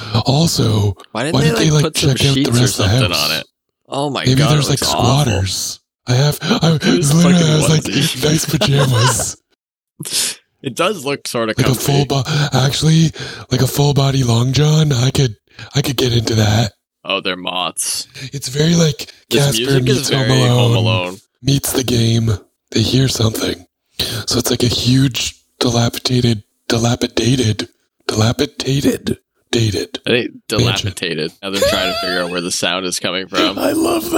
[SPEAKER 2] Also,
[SPEAKER 1] Why didn't
[SPEAKER 2] why
[SPEAKER 1] they,
[SPEAKER 2] didn't
[SPEAKER 1] like,
[SPEAKER 2] they like
[SPEAKER 1] put some
[SPEAKER 2] check out
[SPEAKER 1] sheets
[SPEAKER 2] the
[SPEAKER 1] or
[SPEAKER 2] rest of the
[SPEAKER 1] something
[SPEAKER 2] house?
[SPEAKER 1] on it? Oh my
[SPEAKER 2] Maybe
[SPEAKER 1] god,
[SPEAKER 2] there's
[SPEAKER 1] it
[SPEAKER 2] like
[SPEAKER 1] looks awful.
[SPEAKER 2] squatters. I have. I
[SPEAKER 1] Who's
[SPEAKER 2] was literally.
[SPEAKER 1] fucking
[SPEAKER 2] I was like
[SPEAKER 1] onesie?
[SPEAKER 2] nice pajamas,
[SPEAKER 1] It does look sort of
[SPEAKER 2] like a
[SPEAKER 1] comfy.
[SPEAKER 2] full body. Actually, like a full body long john. I could. I could get into that.
[SPEAKER 1] Oh, they're moths.
[SPEAKER 2] It's very like
[SPEAKER 1] This
[SPEAKER 2] Casper
[SPEAKER 1] music
[SPEAKER 2] meets
[SPEAKER 1] is
[SPEAKER 2] Home
[SPEAKER 1] very
[SPEAKER 2] Alone,
[SPEAKER 1] Home Alone.
[SPEAKER 2] meets the game. They hear something, so it's like a huge dilapidated, dilapidated, dilapidated, dated.
[SPEAKER 1] I think dilapidated. Now they're trying to figure out where the sound is coming from.
[SPEAKER 2] I love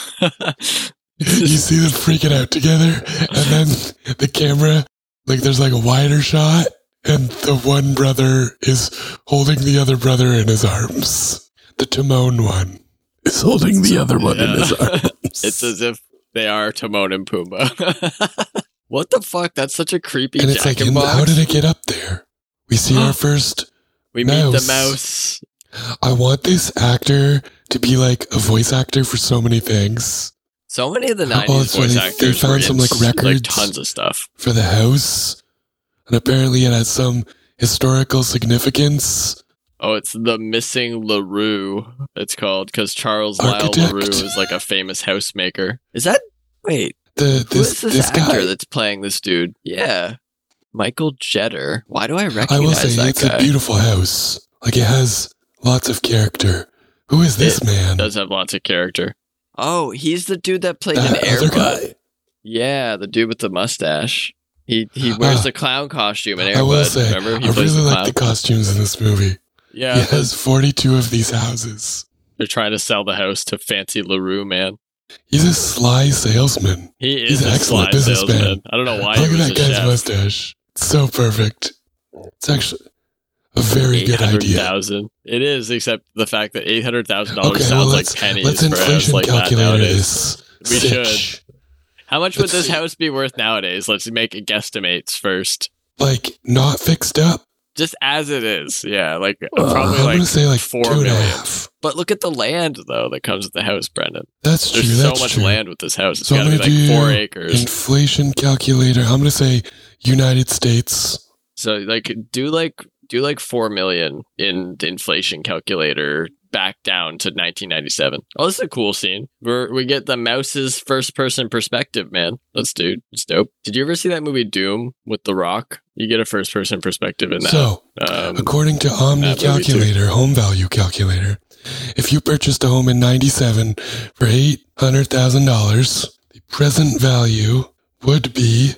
[SPEAKER 2] that. You see them freaking out together, and then the camera, like there's like a wider shot, and the one brother is holding the other brother in his arms. The Timon one is holding the other one in
[SPEAKER 1] Yeah.
[SPEAKER 2] his arms.
[SPEAKER 1] It's as if they are Timon and Pumbaa. What the fuck? That's such a creepy
[SPEAKER 2] And it's
[SPEAKER 1] Jack
[SPEAKER 2] like,
[SPEAKER 1] in
[SPEAKER 2] in-
[SPEAKER 1] box.
[SPEAKER 2] how did it get up there? We see our first.
[SPEAKER 1] we meet the
[SPEAKER 2] mouse?
[SPEAKER 1] mouse.
[SPEAKER 2] I want this actor to be like a voice actor for so many things.
[SPEAKER 1] So many of the
[SPEAKER 2] Oh,
[SPEAKER 1] nineties
[SPEAKER 2] it's why
[SPEAKER 1] voice
[SPEAKER 2] they- they
[SPEAKER 1] actors
[SPEAKER 2] found
[SPEAKER 1] were
[SPEAKER 2] some,
[SPEAKER 1] in
[SPEAKER 2] like,
[SPEAKER 1] s-
[SPEAKER 2] records.
[SPEAKER 1] tons of stuff.
[SPEAKER 2] For the house, and apparently it has some historical significance.
[SPEAKER 1] Oh, it's the Missing LaRue. It's called because Charles Lyle
[SPEAKER 2] Architect.
[SPEAKER 1] LaRue is like a famous housemaker. Is that wait?
[SPEAKER 2] The
[SPEAKER 1] Who
[SPEAKER 2] this
[SPEAKER 1] is this,
[SPEAKER 2] this
[SPEAKER 1] actor
[SPEAKER 2] guy.
[SPEAKER 1] that's playing this dude? Yeah, Michael Jeter. Why do I
[SPEAKER 2] I
[SPEAKER 1] recognize
[SPEAKER 2] will say
[SPEAKER 1] that
[SPEAKER 2] it's
[SPEAKER 1] guy?
[SPEAKER 2] a beautiful house. Like it has lots of character. Who is this
[SPEAKER 1] It
[SPEAKER 2] man?
[SPEAKER 1] Does have lots of character. Oh, he's the dude that played
[SPEAKER 2] That
[SPEAKER 1] an
[SPEAKER 2] other
[SPEAKER 1] Airbud.
[SPEAKER 2] guy.
[SPEAKER 1] Yeah, the dude with the mustache. He he wears
[SPEAKER 2] Ah.
[SPEAKER 1] the clown costume in Airbud.
[SPEAKER 2] I will say,
[SPEAKER 1] Remember? He
[SPEAKER 2] I
[SPEAKER 1] plays
[SPEAKER 2] really
[SPEAKER 1] the
[SPEAKER 2] like
[SPEAKER 1] clown.
[SPEAKER 2] the costumes in this movie.
[SPEAKER 1] Yeah,
[SPEAKER 2] He has forty-two of these houses.
[SPEAKER 1] they're trying to sell the house to Fancy LaRue, man.
[SPEAKER 2] He's a sly salesman.
[SPEAKER 1] He is
[SPEAKER 2] He's an
[SPEAKER 1] a
[SPEAKER 2] excellent
[SPEAKER 1] sly
[SPEAKER 2] businessman.
[SPEAKER 1] salesman. I don't know why
[SPEAKER 2] Look
[SPEAKER 1] he
[SPEAKER 2] at
[SPEAKER 1] was
[SPEAKER 2] that
[SPEAKER 1] a
[SPEAKER 2] guy's
[SPEAKER 1] chef.
[SPEAKER 2] mustache. It's so perfect. It's actually a very good idea.
[SPEAKER 1] eight hundred thousand. It is, except the fact that eight hundred thousand dollars
[SPEAKER 2] Okay,
[SPEAKER 1] sounds
[SPEAKER 2] well,
[SPEAKER 1] like
[SPEAKER 2] let's,
[SPEAKER 1] pennies
[SPEAKER 2] let's
[SPEAKER 1] for a house
[SPEAKER 2] inflation
[SPEAKER 1] like that
[SPEAKER 2] calculator
[SPEAKER 1] nowadays.
[SPEAKER 2] this.
[SPEAKER 1] We
[SPEAKER 2] Sitch.
[SPEAKER 1] should. How much would
[SPEAKER 2] Let's
[SPEAKER 1] this
[SPEAKER 2] see.
[SPEAKER 1] house be worth nowadays? Let's make a guesstimates first.
[SPEAKER 2] Like, not fixed up.
[SPEAKER 1] Just as it is. Yeah, like
[SPEAKER 2] Uh,
[SPEAKER 1] probably
[SPEAKER 2] I'm
[SPEAKER 1] like,
[SPEAKER 2] going to say like
[SPEAKER 1] four
[SPEAKER 2] two and a
[SPEAKER 1] million.
[SPEAKER 2] half.
[SPEAKER 1] But look at the land, though, that comes with the house, Brendan.
[SPEAKER 2] That's true.
[SPEAKER 1] There's so
[SPEAKER 2] That's
[SPEAKER 1] much
[SPEAKER 2] true.
[SPEAKER 1] land with this house. It's
[SPEAKER 2] So
[SPEAKER 1] got
[SPEAKER 2] I'm
[SPEAKER 1] to be
[SPEAKER 2] gonna
[SPEAKER 1] like
[SPEAKER 2] do
[SPEAKER 1] four acres.
[SPEAKER 2] Inflation calculator. I'm going to say United States.
[SPEAKER 1] So, like, do like do like four million in the inflation calculator back down to nineteen ninety-seven. Oh, this is a cool scene. We're, we get the mouse's first person perspective, man. That's dude. It's dope. Did you ever see that movie Doom with The Rock? You get a first person perspective in that.
[SPEAKER 2] So,
[SPEAKER 1] um,
[SPEAKER 2] according to Omni
[SPEAKER 1] that movie too.
[SPEAKER 2] Calculator, home value calculator, if you purchased a home in ninety-seven for eight hundred thousand dollars, the present value would be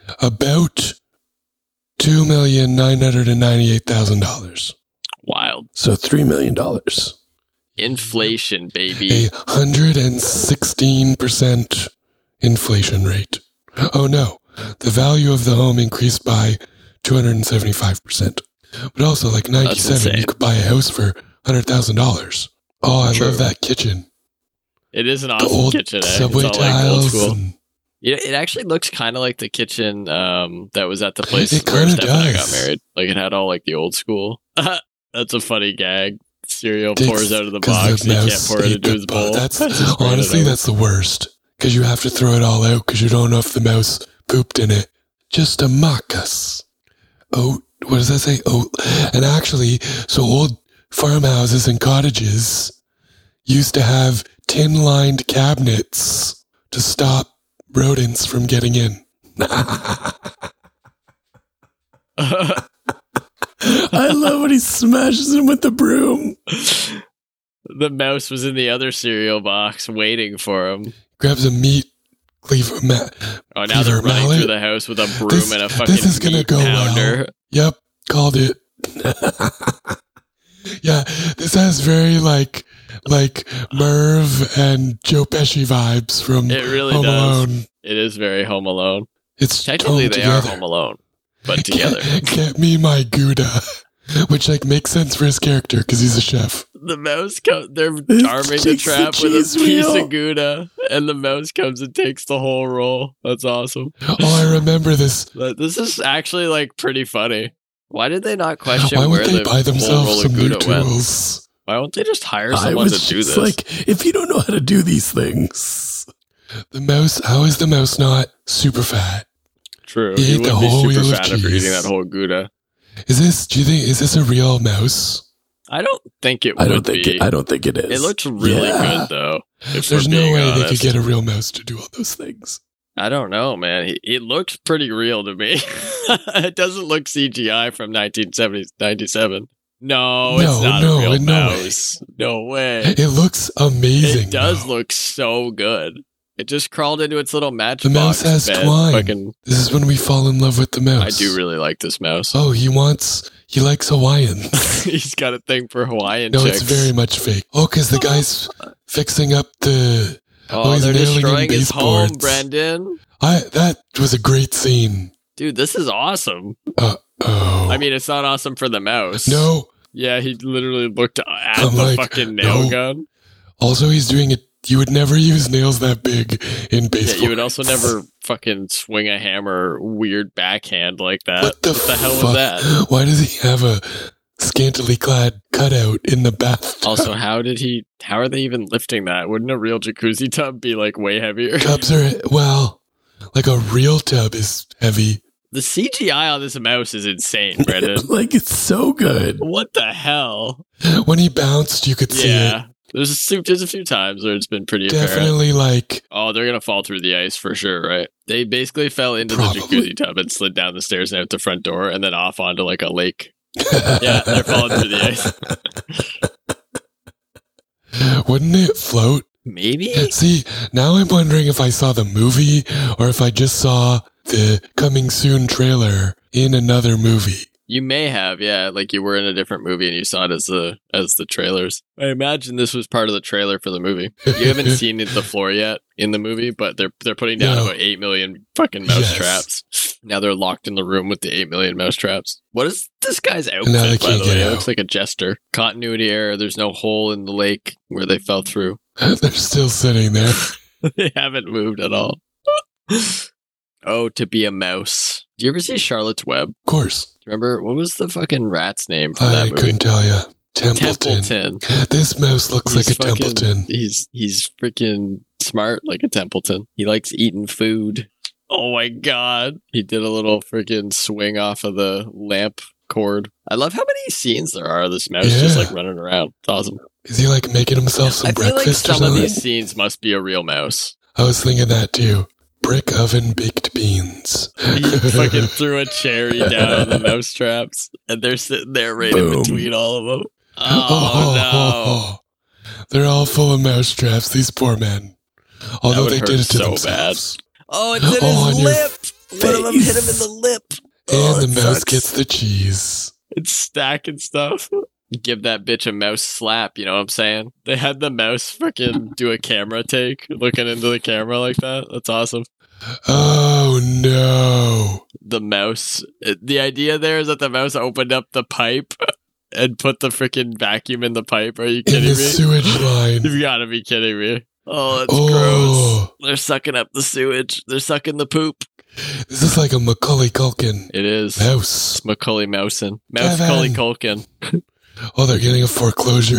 [SPEAKER 2] about two million nine hundred ninety-eight thousand dollars.
[SPEAKER 1] wild.
[SPEAKER 2] So three million dollars.
[SPEAKER 1] Inflation, baby.
[SPEAKER 2] A one hundred sixteen percent inflation rate. Oh no, the value of the home increased by two hundred seventy-five percent. But also, like ninety-seven,
[SPEAKER 1] insane.
[SPEAKER 2] you could buy a house for hundred thousand dollars. Oh, I
[SPEAKER 1] True.
[SPEAKER 2] love that kitchen.
[SPEAKER 1] It is an
[SPEAKER 2] The
[SPEAKER 1] awesome
[SPEAKER 2] old
[SPEAKER 1] kitchen. Eh?
[SPEAKER 2] subway
[SPEAKER 1] It's all like old
[SPEAKER 2] tiles.
[SPEAKER 1] school.
[SPEAKER 2] and-
[SPEAKER 1] Yeah, it actually looks kind of like the kitchen um, that was at the place
[SPEAKER 2] It
[SPEAKER 1] where
[SPEAKER 2] kinda
[SPEAKER 1] Steph and I got
[SPEAKER 2] does.
[SPEAKER 1] married. Like it had all like the old school. That's a funny gag. Cereal
[SPEAKER 2] Takes-
[SPEAKER 1] pours out of the
[SPEAKER 2] 'cause
[SPEAKER 1] box.
[SPEAKER 2] the
[SPEAKER 1] and he
[SPEAKER 2] mouse
[SPEAKER 1] can't pour it
[SPEAKER 2] ate
[SPEAKER 1] into
[SPEAKER 2] the
[SPEAKER 1] his
[SPEAKER 2] bo-
[SPEAKER 1] bowl.
[SPEAKER 2] That's
[SPEAKER 1] Just spread it
[SPEAKER 2] honestly
[SPEAKER 1] over.
[SPEAKER 2] that's the worst because you have to throw it all out because you don't know if the mouse pooped in it. Just to mock us. Oh, what does that say? Oh, and actually, so old farmhouses and cottages used to have tin-lined cabinets to stop rodents from getting in. I love when he smashes him with the broom.
[SPEAKER 1] The mouse was in the other cereal box waiting for him.
[SPEAKER 2] Grabs a meat cleaver. Ma-
[SPEAKER 1] Oh, now they're
[SPEAKER 2] Cleaver
[SPEAKER 1] running
[SPEAKER 2] mallet?
[SPEAKER 1] through the house with a broom
[SPEAKER 2] This-
[SPEAKER 1] and a fucking
[SPEAKER 2] this is gonna
[SPEAKER 1] meat
[SPEAKER 2] go
[SPEAKER 1] pounder.
[SPEAKER 2] well. Yep, called it. Yeah, this has very like like Merv and Joe Pesci vibes from
[SPEAKER 1] It really
[SPEAKER 2] Home
[SPEAKER 1] does.
[SPEAKER 2] Alone.
[SPEAKER 1] It is very Home Alone.
[SPEAKER 2] It's
[SPEAKER 1] Technically,
[SPEAKER 2] toned
[SPEAKER 1] they
[SPEAKER 2] together.
[SPEAKER 1] are Home Alone, but together.
[SPEAKER 2] Get, get me my Gouda, which like makes sense for his character because he's a chef.
[SPEAKER 1] The mouse comes, they're
[SPEAKER 2] It
[SPEAKER 1] arming the
[SPEAKER 2] takes the
[SPEAKER 1] trap with a
[SPEAKER 2] cheese
[SPEAKER 1] piece
[SPEAKER 2] wheel.
[SPEAKER 1] of Gouda, and the mouse comes and takes the whole roll. That's awesome.
[SPEAKER 2] Oh, I remember this.
[SPEAKER 1] But this is actually like pretty funny. Why did they not question
[SPEAKER 2] Why
[SPEAKER 1] where
[SPEAKER 2] would they
[SPEAKER 1] the
[SPEAKER 2] buy
[SPEAKER 1] whole roll
[SPEAKER 2] themselves
[SPEAKER 1] of
[SPEAKER 2] some new
[SPEAKER 1] Gouda went?
[SPEAKER 2] tools?
[SPEAKER 1] Why won't they just hire
[SPEAKER 3] I
[SPEAKER 1] someone
[SPEAKER 3] was
[SPEAKER 1] to do
[SPEAKER 3] just
[SPEAKER 1] this?
[SPEAKER 3] like, if you don't know how to do these things,
[SPEAKER 2] The mouse. How is the mouse not super fat?
[SPEAKER 1] True.
[SPEAKER 2] He
[SPEAKER 1] He
[SPEAKER 2] ate
[SPEAKER 1] would
[SPEAKER 2] the
[SPEAKER 1] be
[SPEAKER 2] whole
[SPEAKER 1] super
[SPEAKER 2] wheel of
[SPEAKER 1] fat after
[SPEAKER 2] cheese.
[SPEAKER 1] eating that whole Gouda.
[SPEAKER 2] Is this? Do you think is this a real mouse?
[SPEAKER 1] I don't think it
[SPEAKER 3] I
[SPEAKER 1] would
[SPEAKER 3] don't think
[SPEAKER 1] be.
[SPEAKER 3] it, I don't think it is.
[SPEAKER 1] It looks really
[SPEAKER 3] Yeah.
[SPEAKER 1] good, though. If
[SPEAKER 2] There's
[SPEAKER 1] we're
[SPEAKER 2] no
[SPEAKER 1] being
[SPEAKER 2] way
[SPEAKER 1] honest.
[SPEAKER 2] they could get a real mouse to do all those things.
[SPEAKER 1] I don't know, man. He, it looks pretty real to me. It doesn't look C G I from nineteen ninety-seven. No,
[SPEAKER 2] No,
[SPEAKER 1] it's not
[SPEAKER 2] no,
[SPEAKER 1] a real
[SPEAKER 2] no way.
[SPEAKER 1] mouse. No way.
[SPEAKER 2] It looks amazing.
[SPEAKER 1] It does
[SPEAKER 2] though.
[SPEAKER 1] look so good. It just crawled into its little matchbox.
[SPEAKER 2] The mouse has
[SPEAKER 1] bed.
[SPEAKER 2] twine.
[SPEAKER 1] Fucking,
[SPEAKER 2] This is when we fall in love with the mouse.
[SPEAKER 1] I do really like this mouse.
[SPEAKER 2] Oh, he wants. He likes Hawaiians.
[SPEAKER 1] He's got a thing for Hawaiian
[SPEAKER 2] No,
[SPEAKER 1] chicks.
[SPEAKER 2] it's very much fake. Oh, because the guy's fixing up the.
[SPEAKER 1] Oh,
[SPEAKER 2] he's
[SPEAKER 1] they're
[SPEAKER 2] nailing in
[SPEAKER 1] destroying his home,
[SPEAKER 2] baseboards.
[SPEAKER 1] Brendan.
[SPEAKER 2] I that was a great scene.
[SPEAKER 1] Dude, this is awesome.
[SPEAKER 2] Uh oh.
[SPEAKER 1] I mean, it's not awesome for the mouse.
[SPEAKER 2] no.
[SPEAKER 1] Yeah, he literally looked at
[SPEAKER 2] I'm
[SPEAKER 1] the
[SPEAKER 2] like,
[SPEAKER 1] fucking nail
[SPEAKER 2] no.
[SPEAKER 1] gun.
[SPEAKER 2] Also, he's doing it. You would never use nails that big in baseball.
[SPEAKER 1] Yeah, you would also never fucking swing a hammer weird backhand like that.
[SPEAKER 2] What the,
[SPEAKER 1] hell
[SPEAKER 2] fuck?
[SPEAKER 1] was that?
[SPEAKER 2] Why does he have a scantily clad cutout in the bathtub?
[SPEAKER 1] Also, how did he? How are they even lifting that? Wouldn't a real jacuzzi tub be like way heavier?
[SPEAKER 2] Tubs are well, like a real tub is heavy.
[SPEAKER 1] The C G I on this mouse is insane, Brendan.
[SPEAKER 3] like it's so good.
[SPEAKER 1] What the hell?
[SPEAKER 2] When he bounced, you could see it.
[SPEAKER 1] Yeah, there's a, few- there's a few times where it's been pretty apparent.
[SPEAKER 2] Definitely, like
[SPEAKER 1] Oh, they're gonna fall through the ice for sure, right? They basically fell into
[SPEAKER 2] Probably.
[SPEAKER 1] the jacuzzi tub and slid down the stairs and out the front door, and then off onto like a lake. Yeah, they're falling through the ice.
[SPEAKER 2] Wouldn't it float?
[SPEAKER 1] Maybe.
[SPEAKER 2] See, now I'm wondering if I saw the movie or if I just saw the coming soon trailer in another movie.
[SPEAKER 1] You may have, yeah, like you were in a different movie and you saw it as the as the trailers. I imagine this was part of the trailer for the movie. You haven't seen it, the floor yet in the movie, but they're they're putting down
[SPEAKER 2] No.
[SPEAKER 1] about eight million fucking mouse
[SPEAKER 2] Yes.
[SPEAKER 1] traps. Now they're locked in the room with the eight million mouse traps. What is this guy's outfit?
[SPEAKER 2] now they
[SPEAKER 1] By
[SPEAKER 2] can't
[SPEAKER 1] the way,
[SPEAKER 2] get
[SPEAKER 1] it
[SPEAKER 2] out.
[SPEAKER 1] looks like a jester. Continuity error. There's no hole in the lake where they fell through.
[SPEAKER 2] They're still sitting there.
[SPEAKER 1] They haven't moved at all. Oh, to be a mouse. Do you ever see Charlotte's Web?
[SPEAKER 2] Of course.
[SPEAKER 1] Remember, what was the fucking rat's name from
[SPEAKER 2] I
[SPEAKER 1] that movie?
[SPEAKER 2] couldn't tell you. Templeton.
[SPEAKER 1] Templeton.
[SPEAKER 2] This mouse looks
[SPEAKER 1] He's
[SPEAKER 2] like a
[SPEAKER 1] fucking-
[SPEAKER 2] Templeton.
[SPEAKER 1] He's he's freaking smart like a Templeton. He likes eating food. Oh my god. He did a little freaking swing off of the lamp cord. I love how many scenes there are of this mouse just
[SPEAKER 2] Yeah.
[SPEAKER 1] like running around. It's awesome.
[SPEAKER 2] Is he like making himself some
[SPEAKER 1] I feel like
[SPEAKER 2] breakfast or
[SPEAKER 1] some of
[SPEAKER 2] something?
[SPEAKER 1] these scenes must be a real mouse.
[SPEAKER 2] I was thinking that too. Brick oven baked beans.
[SPEAKER 1] He fucking threw a cherry down on the mouse traps and they're sitting there right in
[SPEAKER 3] Boom.
[SPEAKER 1] between all of them. Oh, no.
[SPEAKER 2] They're all full of mouse traps, these poor men. Although
[SPEAKER 1] would
[SPEAKER 2] they
[SPEAKER 1] hurt
[SPEAKER 2] did it to
[SPEAKER 1] so
[SPEAKER 2] themselves.
[SPEAKER 1] Oh, it's in
[SPEAKER 2] Oh, on
[SPEAKER 1] his
[SPEAKER 2] your
[SPEAKER 1] lip. One of them hit him in the lip. Oh,
[SPEAKER 2] And the
[SPEAKER 1] it
[SPEAKER 2] mouse
[SPEAKER 1] sucks.
[SPEAKER 2] gets the cheese.
[SPEAKER 1] It's stacking stuff. Give that bitch a mouse slap, you know what I'm saying? They had the mouse fucking do a camera take, looking into the camera like that. That's awesome.
[SPEAKER 2] Oh no.
[SPEAKER 1] The mouse, it- the idea there is that the mouse opened up the pipe and put the freaking vacuum in the pipe. Are you
[SPEAKER 2] In
[SPEAKER 1] kidding
[SPEAKER 2] the
[SPEAKER 1] me?
[SPEAKER 2] sewage line.
[SPEAKER 1] You've got to be kidding me. Oh, that's
[SPEAKER 2] Oh.
[SPEAKER 1] gross. They're sucking up the sewage. They're sucking the poop.
[SPEAKER 2] This is like a Macaulay Culkin
[SPEAKER 1] It is.
[SPEAKER 2] house.
[SPEAKER 1] It's Macaulay Mousin. Mouse
[SPEAKER 2] Kevin.
[SPEAKER 1] Macaulay Culkin.
[SPEAKER 2] Oh, they're getting a foreclosure.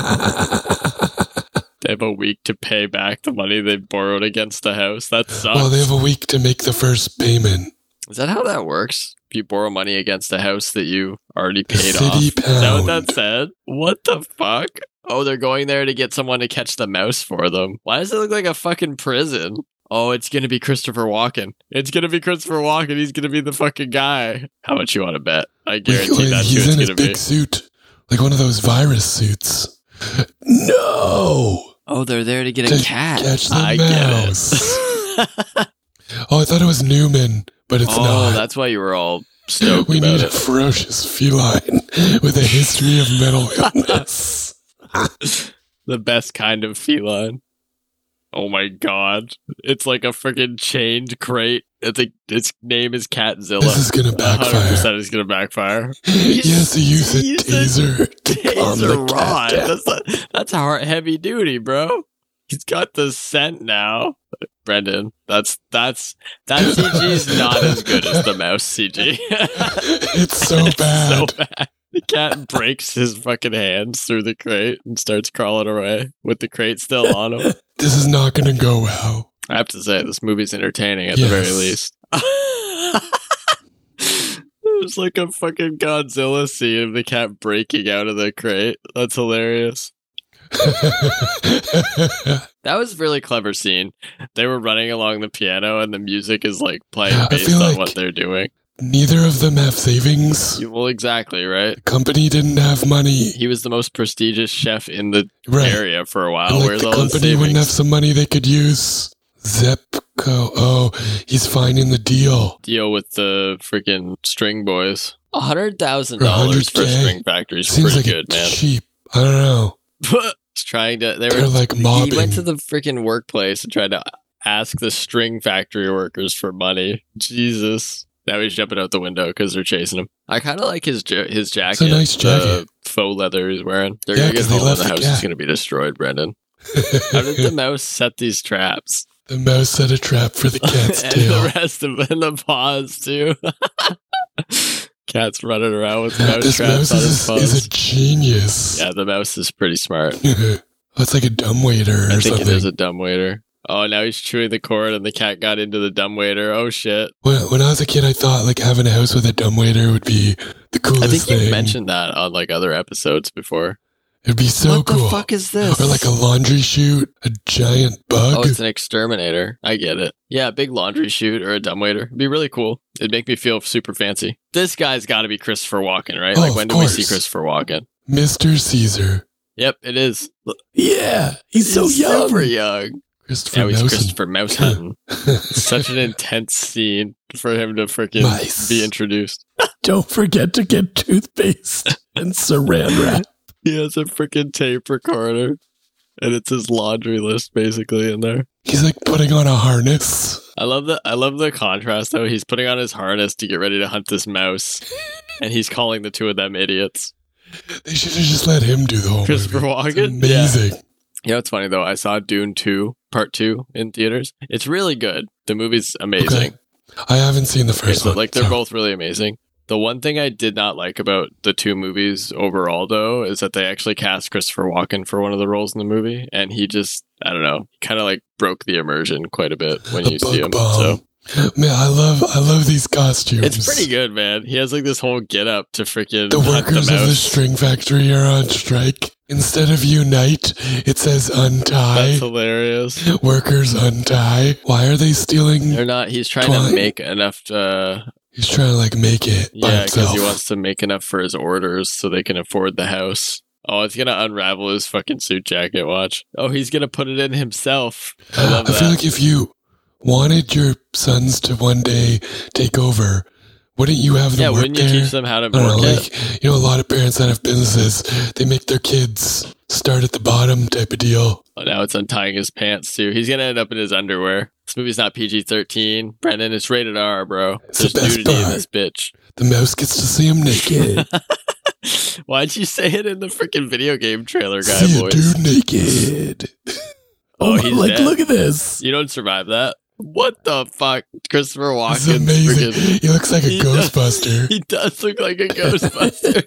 [SPEAKER 1] They have a week to pay back the money they borrowed against the house. That sucks.
[SPEAKER 2] Well, they have a week to make the first payment.
[SPEAKER 1] Is that how that works? If you borrow money against a house that you already
[SPEAKER 2] The
[SPEAKER 1] paid
[SPEAKER 2] city
[SPEAKER 1] off. Is that what that
[SPEAKER 2] pound.
[SPEAKER 1] said? What the fuck? Oh, they're going there to get someone to catch the mouse for them. Why does it look like a fucking prison? Oh, it's gonna be Christopher Walken. It's gonna be Christopher Walken. He's gonna be the fucking guy. How much you want to bet? I guarantee
[SPEAKER 2] Like,
[SPEAKER 1] that's who
[SPEAKER 2] he's
[SPEAKER 1] it's
[SPEAKER 2] in his
[SPEAKER 1] gonna be.
[SPEAKER 2] big suit, like one of those virus suits. No!
[SPEAKER 1] Oh, they're there to get
[SPEAKER 2] To
[SPEAKER 1] a cat.
[SPEAKER 2] catch the
[SPEAKER 1] I
[SPEAKER 2] mouse.
[SPEAKER 1] get it.
[SPEAKER 2] Oh, I thought it was Newman, but it's
[SPEAKER 1] oh,
[SPEAKER 2] not.
[SPEAKER 1] that's why you were all stoked
[SPEAKER 2] We
[SPEAKER 1] about
[SPEAKER 2] need a
[SPEAKER 1] it.
[SPEAKER 2] ferocious feline with a history of mental illness.
[SPEAKER 1] The best kind of feline. Oh my god. It's like a freaking chained crate. It's a, its name is Catzilla.
[SPEAKER 2] This is gonna
[SPEAKER 1] one hundred
[SPEAKER 2] backfire.
[SPEAKER 1] percent is going to backfire.
[SPEAKER 2] He has to use a
[SPEAKER 1] He's a
[SPEAKER 2] taser to calm the
[SPEAKER 1] Taser
[SPEAKER 2] cat
[SPEAKER 1] rod.
[SPEAKER 2] down.
[SPEAKER 1] That's, a, that's hard, heavy duty, bro. He's got the scent now. Brendan, that's, that's, that C G is not as good as the mouse C G.
[SPEAKER 2] It's so
[SPEAKER 1] It's
[SPEAKER 2] bad.
[SPEAKER 1] so bad. The cat breaks his fucking hands through the crate and starts crawling away with the crate still on him.
[SPEAKER 2] This is not going to go well.
[SPEAKER 1] I have to say, this movie's entertaining at the very
[SPEAKER 2] Yes.
[SPEAKER 1] least. There's like a fucking Godzilla scene of the cat breaking out of the crate. That's hilarious. That was a really clever scene. They were running along the piano and the music is like playing
[SPEAKER 2] I
[SPEAKER 1] based
[SPEAKER 2] feel
[SPEAKER 1] on
[SPEAKER 2] like-
[SPEAKER 1] what they're doing.
[SPEAKER 2] Neither of them have savings.
[SPEAKER 1] You- Well, exactly, right?
[SPEAKER 2] The company didn't have money.
[SPEAKER 1] He was the most prestigious chef in the
[SPEAKER 2] Right.
[SPEAKER 1] area for a while.
[SPEAKER 2] And, like,
[SPEAKER 1] Where's
[SPEAKER 2] the
[SPEAKER 1] all his
[SPEAKER 2] company wouldn't have
[SPEAKER 1] savings?
[SPEAKER 2] some money they could use. Zepco. Oh, he's finding the deal.
[SPEAKER 1] Deal with the freaking string boys. A hundred thousand
[SPEAKER 2] For
[SPEAKER 1] dollars for a
[SPEAKER 2] one hundred K?
[SPEAKER 1] string factory is
[SPEAKER 2] Seems
[SPEAKER 1] pretty
[SPEAKER 2] like
[SPEAKER 1] good, man.
[SPEAKER 2] it's cheap. I don't know.
[SPEAKER 1] He's trying to. They
[SPEAKER 2] They're
[SPEAKER 1] were
[SPEAKER 2] like
[SPEAKER 1] He
[SPEAKER 2] mobbing.
[SPEAKER 1] went to the freaking workplace and tried to ask the string factory workers for money. Jesus. Now he's jumping out the window because they're chasing him. I kind of like his ja- his jacket.
[SPEAKER 2] It's a nice jacket.
[SPEAKER 1] The faux leather he's wearing. They're
[SPEAKER 2] Yeah,
[SPEAKER 1] gonna get
[SPEAKER 2] 'cause they
[SPEAKER 1] home and
[SPEAKER 2] left
[SPEAKER 1] the
[SPEAKER 2] the
[SPEAKER 1] house
[SPEAKER 2] cat.
[SPEAKER 1] is gonna be destroyed, Brendan. How did the mouse set these traps?
[SPEAKER 2] The mouse set a trap for the cat's
[SPEAKER 1] and
[SPEAKER 2] tail.
[SPEAKER 1] the rest of and the paws too. Cat's running around with mouse
[SPEAKER 2] This
[SPEAKER 1] traps
[SPEAKER 2] mouse
[SPEAKER 1] on his
[SPEAKER 2] is,
[SPEAKER 1] paws.
[SPEAKER 2] is a genius.
[SPEAKER 1] Yeah, the mouse is pretty smart.
[SPEAKER 2] It's like a dumbwaiter or
[SPEAKER 1] I think
[SPEAKER 2] something.
[SPEAKER 1] it is a dumbwaiter. Oh, now he's chewing the cord and the cat got into the dumbwaiter. Oh, shit.
[SPEAKER 2] When, when I was a kid, I thought like having a house with a dumbwaiter would be the coolest
[SPEAKER 1] I think
[SPEAKER 2] thing.
[SPEAKER 1] you've mentioned that on like other episodes before.
[SPEAKER 2] It'd be so
[SPEAKER 1] what
[SPEAKER 2] cool.
[SPEAKER 1] the fuck is this?
[SPEAKER 2] Or like a laundry chute, a giant bug.
[SPEAKER 1] Oh, it's an exterminator. I get it. Yeah, a big laundry chute or a dumbwaiter. It'd be really cool. It'd make me feel super fancy. This guy's got to be Christopher Walken, right?
[SPEAKER 2] Oh,
[SPEAKER 1] like,
[SPEAKER 2] of
[SPEAKER 1] when do we see
[SPEAKER 2] course.
[SPEAKER 1] Christopher Walken?
[SPEAKER 2] Mister Caesar.
[SPEAKER 1] Yep, it is.
[SPEAKER 3] Yeah, he's so
[SPEAKER 1] He's
[SPEAKER 3] young.
[SPEAKER 1] super young.
[SPEAKER 2] Christopher
[SPEAKER 1] Now he's
[SPEAKER 2] Mousen.
[SPEAKER 1] Christopher Mouse hunting. It's such an intense scene for him to freaking
[SPEAKER 2] Mice.
[SPEAKER 1] be introduced.
[SPEAKER 3] Don't forget to get toothpaste and saran wrap.
[SPEAKER 1] He has a freaking tape recorder, and it's his laundry list basically in there.
[SPEAKER 2] He's like putting on a harness.
[SPEAKER 1] I love the I love the contrast though. He's putting on his harness to get ready to hunt this mouse, and he's calling the two of them idiots.
[SPEAKER 2] They should have just let him do the whole
[SPEAKER 1] Christopher
[SPEAKER 2] movie. It's
[SPEAKER 1] Walken?
[SPEAKER 2] amazing.
[SPEAKER 1] You know, it's funny though. I saw Dune two, Part two in theaters. It's really good. The movie's amazing.
[SPEAKER 2] Okay. I haven't seen the
[SPEAKER 1] Okay,
[SPEAKER 2] first
[SPEAKER 1] so,
[SPEAKER 2] one.
[SPEAKER 1] like they're
[SPEAKER 2] so-
[SPEAKER 1] both really amazing. The one thing I did not like about the two movies overall, though, is that they actually cast Christopher Walken for one of the roles in the movie, and he just, I don't know, kind of like broke the immersion quite a bit when
[SPEAKER 2] A
[SPEAKER 1] you see
[SPEAKER 2] bug
[SPEAKER 1] him.
[SPEAKER 2] bomb.
[SPEAKER 1] So
[SPEAKER 2] Man, I love I love these costumes.
[SPEAKER 1] it's pretty good, man. He has like this whole get up to freaking
[SPEAKER 2] The
[SPEAKER 1] hunt
[SPEAKER 2] workers
[SPEAKER 1] the
[SPEAKER 2] of the
[SPEAKER 1] mouse.
[SPEAKER 2] string factory are on strike. Instead of unite, it says untie.
[SPEAKER 1] That's hilarious.
[SPEAKER 2] Workers untie. Why are they stealing?
[SPEAKER 1] They're not. He's trying
[SPEAKER 2] Twine.
[SPEAKER 1] to make enough. Uh,
[SPEAKER 2] He's trying to like make it by
[SPEAKER 1] yeah, because
[SPEAKER 2] himself.
[SPEAKER 1] he wants to make enough for his orders so they can afford the house. Oh, it's gonna unravel his fucking suit jacket. Watch. Oh, he's gonna put it in himself. I love
[SPEAKER 2] I
[SPEAKER 1] that.
[SPEAKER 2] feel like if you wanted your sons to one day take over, wouldn't you have them
[SPEAKER 1] yeah,
[SPEAKER 2] work
[SPEAKER 1] wouldn't you
[SPEAKER 2] there?
[SPEAKER 1] teach them how to
[SPEAKER 2] I don't know,
[SPEAKER 1] work
[SPEAKER 2] like,
[SPEAKER 1] it?
[SPEAKER 2] you know, a lot of parents that have businesses, they make their kids start at the bottom type of deal.
[SPEAKER 1] Oh, now it's untying his pants too. He's gonna end up in his underwear. This movie's not P G thirteen. Brendan, it's rated R, bro.
[SPEAKER 2] It's the
[SPEAKER 1] There's
[SPEAKER 2] best
[SPEAKER 1] nudity in
[SPEAKER 2] part.
[SPEAKER 1] this bitch.
[SPEAKER 2] The mouse gets to see him naked.
[SPEAKER 1] Why'd you say it in the freaking video game trailer, guy
[SPEAKER 3] See a
[SPEAKER 1] voice?
[SPEAKER 3] dude naked.
[SPEAKER 1] Oh,
[SPEAKER 3] Oh,
[SPEAKER 1] he's
[SPEAKER 3] like,
[SPEAKER 1] dead.
[SPEAKER 3] look at this.
[SPEAKER 1] You don't survive that. What the fuck? Christopher
[SPEAKER 2] It's
[SPEAKER 1] Walken.
[SPEAKER 2] amazing.
[SPEAKER 1] Freaking,
[SPEAKER 2] He looks like a
[SPEAKER 1] he does-
[SPEAKER 2] Ghostbuster.
[SPEAKER 1] he does look like a Ghostbuster.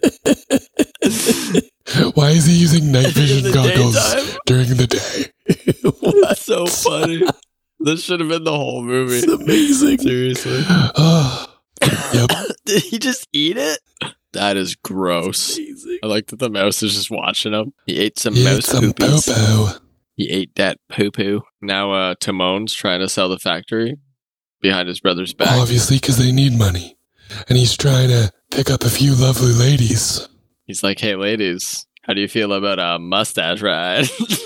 [SPEAKER 2] Why is he using night
[SPEAKER 1] In
[SPEAKER 2] vision
[SPEAKER 1] the
[SPEAKER 2] goggles
[SPEAKER 1] daytime.
[SPEAKER 2] during the day?
[SPEAKER 3] What?
[SPEAKER 1] That's so funny. This should have been the whole movie.
[SPEAKER 3] It's amazing.
[SPEAKER 1] Seriously.
[SPEAKER 2] Oh, yep.
[SPEAKER 1] Did he just eat it? That is gross.
[SPEAKER 3] Amazing.
[SPEAKER 1] I like that the mouse is just watching him. He ate some
[SPEAKER 2] He ate
[SPEAKER 1] mouse
[SPEAKER 2] some
[SPEAKER 1] poopies.
[SPEAKER 2] popo.
[SPEAKER 1] He ate that poo-poo. Now uh, Timon's trying to sell the factory behind his brother's back.
[SPEAKER 2] Obviously, because they need money. And he's trying to pick up a few lovely ladies.
[SPEAKER 1] He's like, hey, ladies, how do you feel about a mustache ride?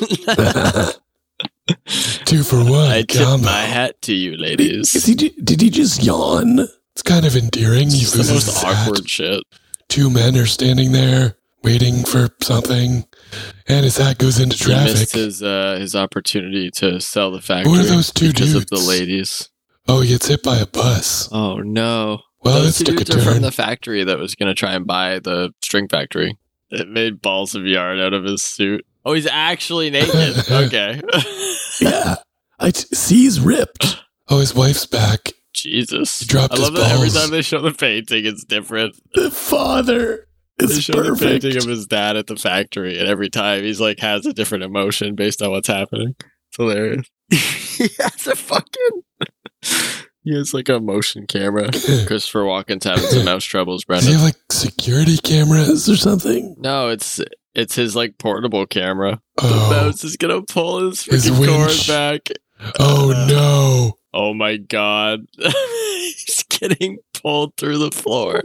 [SPEAKER 2] Two for one.
[SPEAKER 1] I tip
[SPEAKER 2] combo.
[SPEAKER 1] my hat to you,
[SPEAKER 3] Is
[SPEAKER 1] ladies.
[SPEAKER 3] he, ju- did he just yawn?
[SPEAKER 2] It's kind of endearing. He
[SPEAKER 1] It's the
[SPEAKER 2] loses
[SPEAKER 1] most
[SPEAKER 2] his hat.
[SPEAKER 1] awkward shit.
[SPEAKER 2] Two men are standing there waiting for something, and his hat goes into
[SPEAKER 1] He missed
[SPEAKER 2] traffic.
[SPEAKER 1] his, uh, his opportunity to sell the factory
[SPEAKER 2] Who are those two
[SPEAKER 1] because
[SPEAKER 2] dudes?
[SPEAKER 1] of the ladies.
[SPEAKER 2] Oh, he gets hit by a bus.
[SPEAKER 1] Oh, no.
[SPEAKER 2] Well,
[SPEAKER 1] Those
[SPEAKER 2] let's
[SPEAKER 1] two
[SPEAKER 2] take a
[SPEAKER 1] dudes are from
[SPEAKER 2] turn.
[SPEAKER 1] the factory that was going to try and buy the string factory. It made balls of yarn out of his suit. Oh, he's actually naked. Okay.
[SPEAKER 3] Yeah. I t- see, he's ripped.
[SPEAKER 2] Oh, his wife's back.
[SPEAKER 1] Jesus.
[SPEAKER 2] He dropped
[SPEAKER 1] I love
[SPEAKER 2] his
[SPEAKER 1] that every
[SPEAKER 2] balls.
[SPEAKER 1] time they show the painting, it's different.
[SPEAKER 3] The father
[SPEAKER 1] They
[SPEAKER 3] is
[SPEAKER 1] show
[SPEAKER 3] perfect.
[SPEAKER 1] the painting of his dad at the factory, and every time he's like has a different emotion based on what's happening. It's hilarious. He has a fucking. He has like a motion camera. Christopher Walken's having some mouse troubles,
[SPEAKER 2] Does he
[SPEAKER 1] Brendan.
[SPEAKER 2] have like security cameras?
[SPEAKER 3] Or something.
[SPEAKER 1] No, it's it's his like portable camera. The
[SPEAKER 2] Oh,
[SPEAKER 1] mouse is gonna pull his
[SPEAKER 2] His
[SPEAKER 1] freaking cord
[SPEAKER 2] winch.
[SPEAKER 1] back.
[SPEAKER 2] oh
[SPEAKER 1] Uh,
[SPEAKER 2] no.
[SPEAKER 1] Oh my god. He's getting pulled through the floor.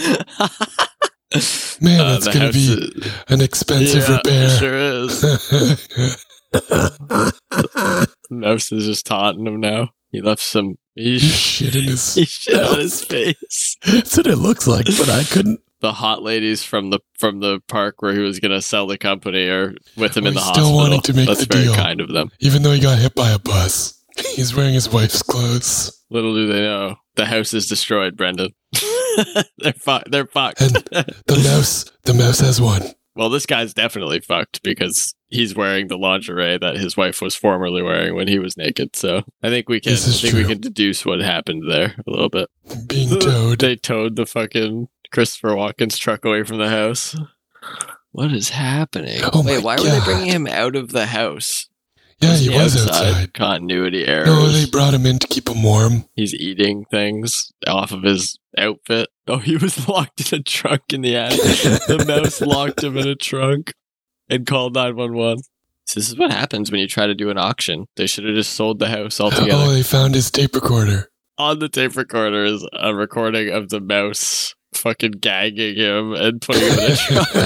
[SPEAKER 2] Man,
[SPEAKER 1] Uh,
[SPEAKER 2] that's
[SPEAKER 1] the
[SPEAKER 2] going to
[SPEAKER 1] house
[SPEAKER 2] be
[SPEAKER 1] is-
[SPEAKER 2] an expensive
[SPEAKER 1] yeah,
[SPEAKER 2] repair.
[SPEAKER 1] it sure is. The mouse is just taunting him now. He left some. He,
[SPEAKER 2] He's shit in his.
[SPEAKER 1] he shit on his face.
[SPEAKER 3] That's what it looks like, but I couldn't.
[SPEAKER 1] The hot ladies from the from the park where he was going to sell the company are with him
[SPEAKER 2] Oh,
[SPEAKER 1] in the
[SPEAKER 2] he's still
[SPEAKER 1] hospital.
[SPEAKER 2] wanting to make
[SPEAKER 1] That's
[SPEAKER 2] the
[SPEAKER 1] very
[SPEAKER 2] deal.
[SPEAKER 1] kind of them.
[SPEAKER 2] Even though he got hit by a bus, he's wearing his wife's clothes.
[SPEAKER 1] Little do they know, the house is destroyed, Brendan. they're fu- They're fucked.
[SPEAKER 2] And the mouse, the mouse has won.
[SPEAKER 1] Well, this guy's definitely fucked because he's wearing the lingerie that his wife was formerly wearing when he was naked. So I think we can. I
[SPEAKER 2] This is
[SPEAKER 1] think we
[SPEAKER 2] true.
[SPEAKER 1] can deduce what happened there a little bit.
[SPEAKER 2] Being towed.
[SPEAKER 1] They towed the fucking Christopher Walken's truck away from the house. What is happening?
[SPEAKER 2] Oh
[SPEAKER 1] Wait,
[SPEAKER 2] my
[SPEAKER 1] why were they
[SPEAKER 2] God.
[SPEAKER 1] bringing him out of the house?
[SPEAKER 2] Yeah, he
[SPEAKER 1] he
[SPEAKER 2] was outside.
[SPEAKER 1] Continuity errors.
[SPEAKER 2] No, they brought him in to keep him warm.
[SPEAKER 1] He's eating things off of his outfit. Oh, he was locked in a trunk in the attic. The mouse locked him in a trunk and called nine one one. So this is what happens when you try to do an auction. They should have just sold the house altogether.
[SPEAKER 2] Oh, they found his tape recorder.
[SPEAKER 1] On the tape recorder is a recording of the mouse fucking gagging him and putting him in a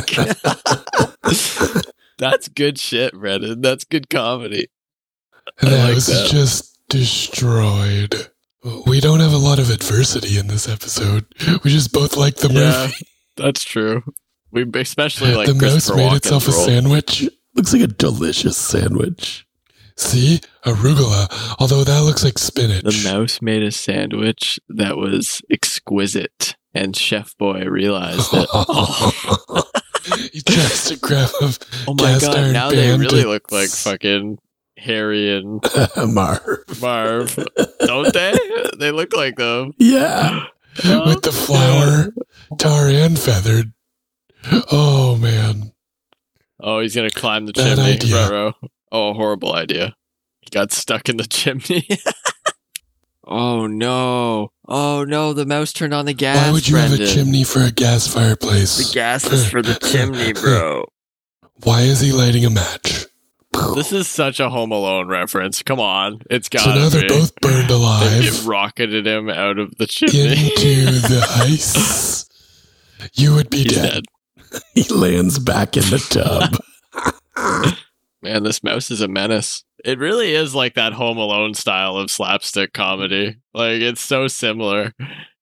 [SPEAKER 1] trunk. That's good shit, Brendan. That's good comedy.
[SPEAKER 2] And
[SPEAKER 1] I
[SPEAKER 2] the
[SPEAKER 1] like
[SPEAKER 2] house
[SPEAKER 1] that.
[SPEAKER 2] is just destroyed. We don't have a lot of adversity in this episode. We just both like the
[SPEAKER 1] Yeah,
[SPEAKER 2] movie.
[SPEAKER 1] that's true. We especially like
[SPEAKER 2] the mouse
[SPEAKER 1] Christopher
[SPEAKER 2] made
[SPEAKER 1] Walken's
[SPEAKER 2] itself a
[SPEAKER 1] role.
[SPEAKER 2] sandwich.
[SPEAKER 3] Looks like a delicious sandwich.
[SPEAKER 2] See? Arugula. Although that looks like spinach.
[SPEAKER 1] The mouse made a sandwich that was exquisite, and Chef Boy realized it. Oh,
[SPEAKER 2] He tries to grab a
[SPEAKER 1] oh my
[SPEAKER 2] cast
[SPEAKER 1] god!
[SPEAKER 2] iron
[SPEAKER 1] Now they
[SPEAKER 2] pan
[SPEAKER 1] really
[SPEAKER 2] to-
[SPEAKER 1] look like fucking Harry and
[SPEAKER 3] Marv.
[SPEAKER 1] Marv, don't they? They look like them.
[SPEAKER 3] Yeah.
[SPEAKER 2] with the flour, tar, and feathered. Oh, man.
[SPEAKER 1] Oh, he's gonna climb the
[SPEAKER 2] Bad
[SPEAKER 1] chimney,
[SPEAKER 2] idea.
[SPEAKER 1] front row. Oh, a horrible idea. He got stuck in the chimney. Oh no! Oh no! The mouse turned on the gas.
[SPEAKER 2] Why would you
[SPEAKER 1] Brendan.
[SPEAKER 2] have a chimney for a gas fireplace?
[SPEAKER 1] The gas is for the chimney, bro.
[SPEAKER 2] Why is he lighting a match?
[SPEAKER 1] This is such a Home Alone reference. Come on, it's
[SPEAKER 2] So
[SPEAKER 1] gotta
[SPEAKER 2] now
[SPEAKER 1] be.
[SPEAKER 2] they're both burned
[SPEAKER 1] They-
[SPEAKER 2] alive
[SPEAKER 1] It rocketed him out of the chimney.
[SPEAKER 2] into the ice. You would be
[SPEAKER 1] He's
[SPEAKER 2] dead.
[SPEAKER 1] dead.
[SPEAKER 3] He lands back in the tub.
[SPEAKER 1] Man, this mouse is a menace. It really is like that Home Alone style of slapstick comedy. Like, it's so similar.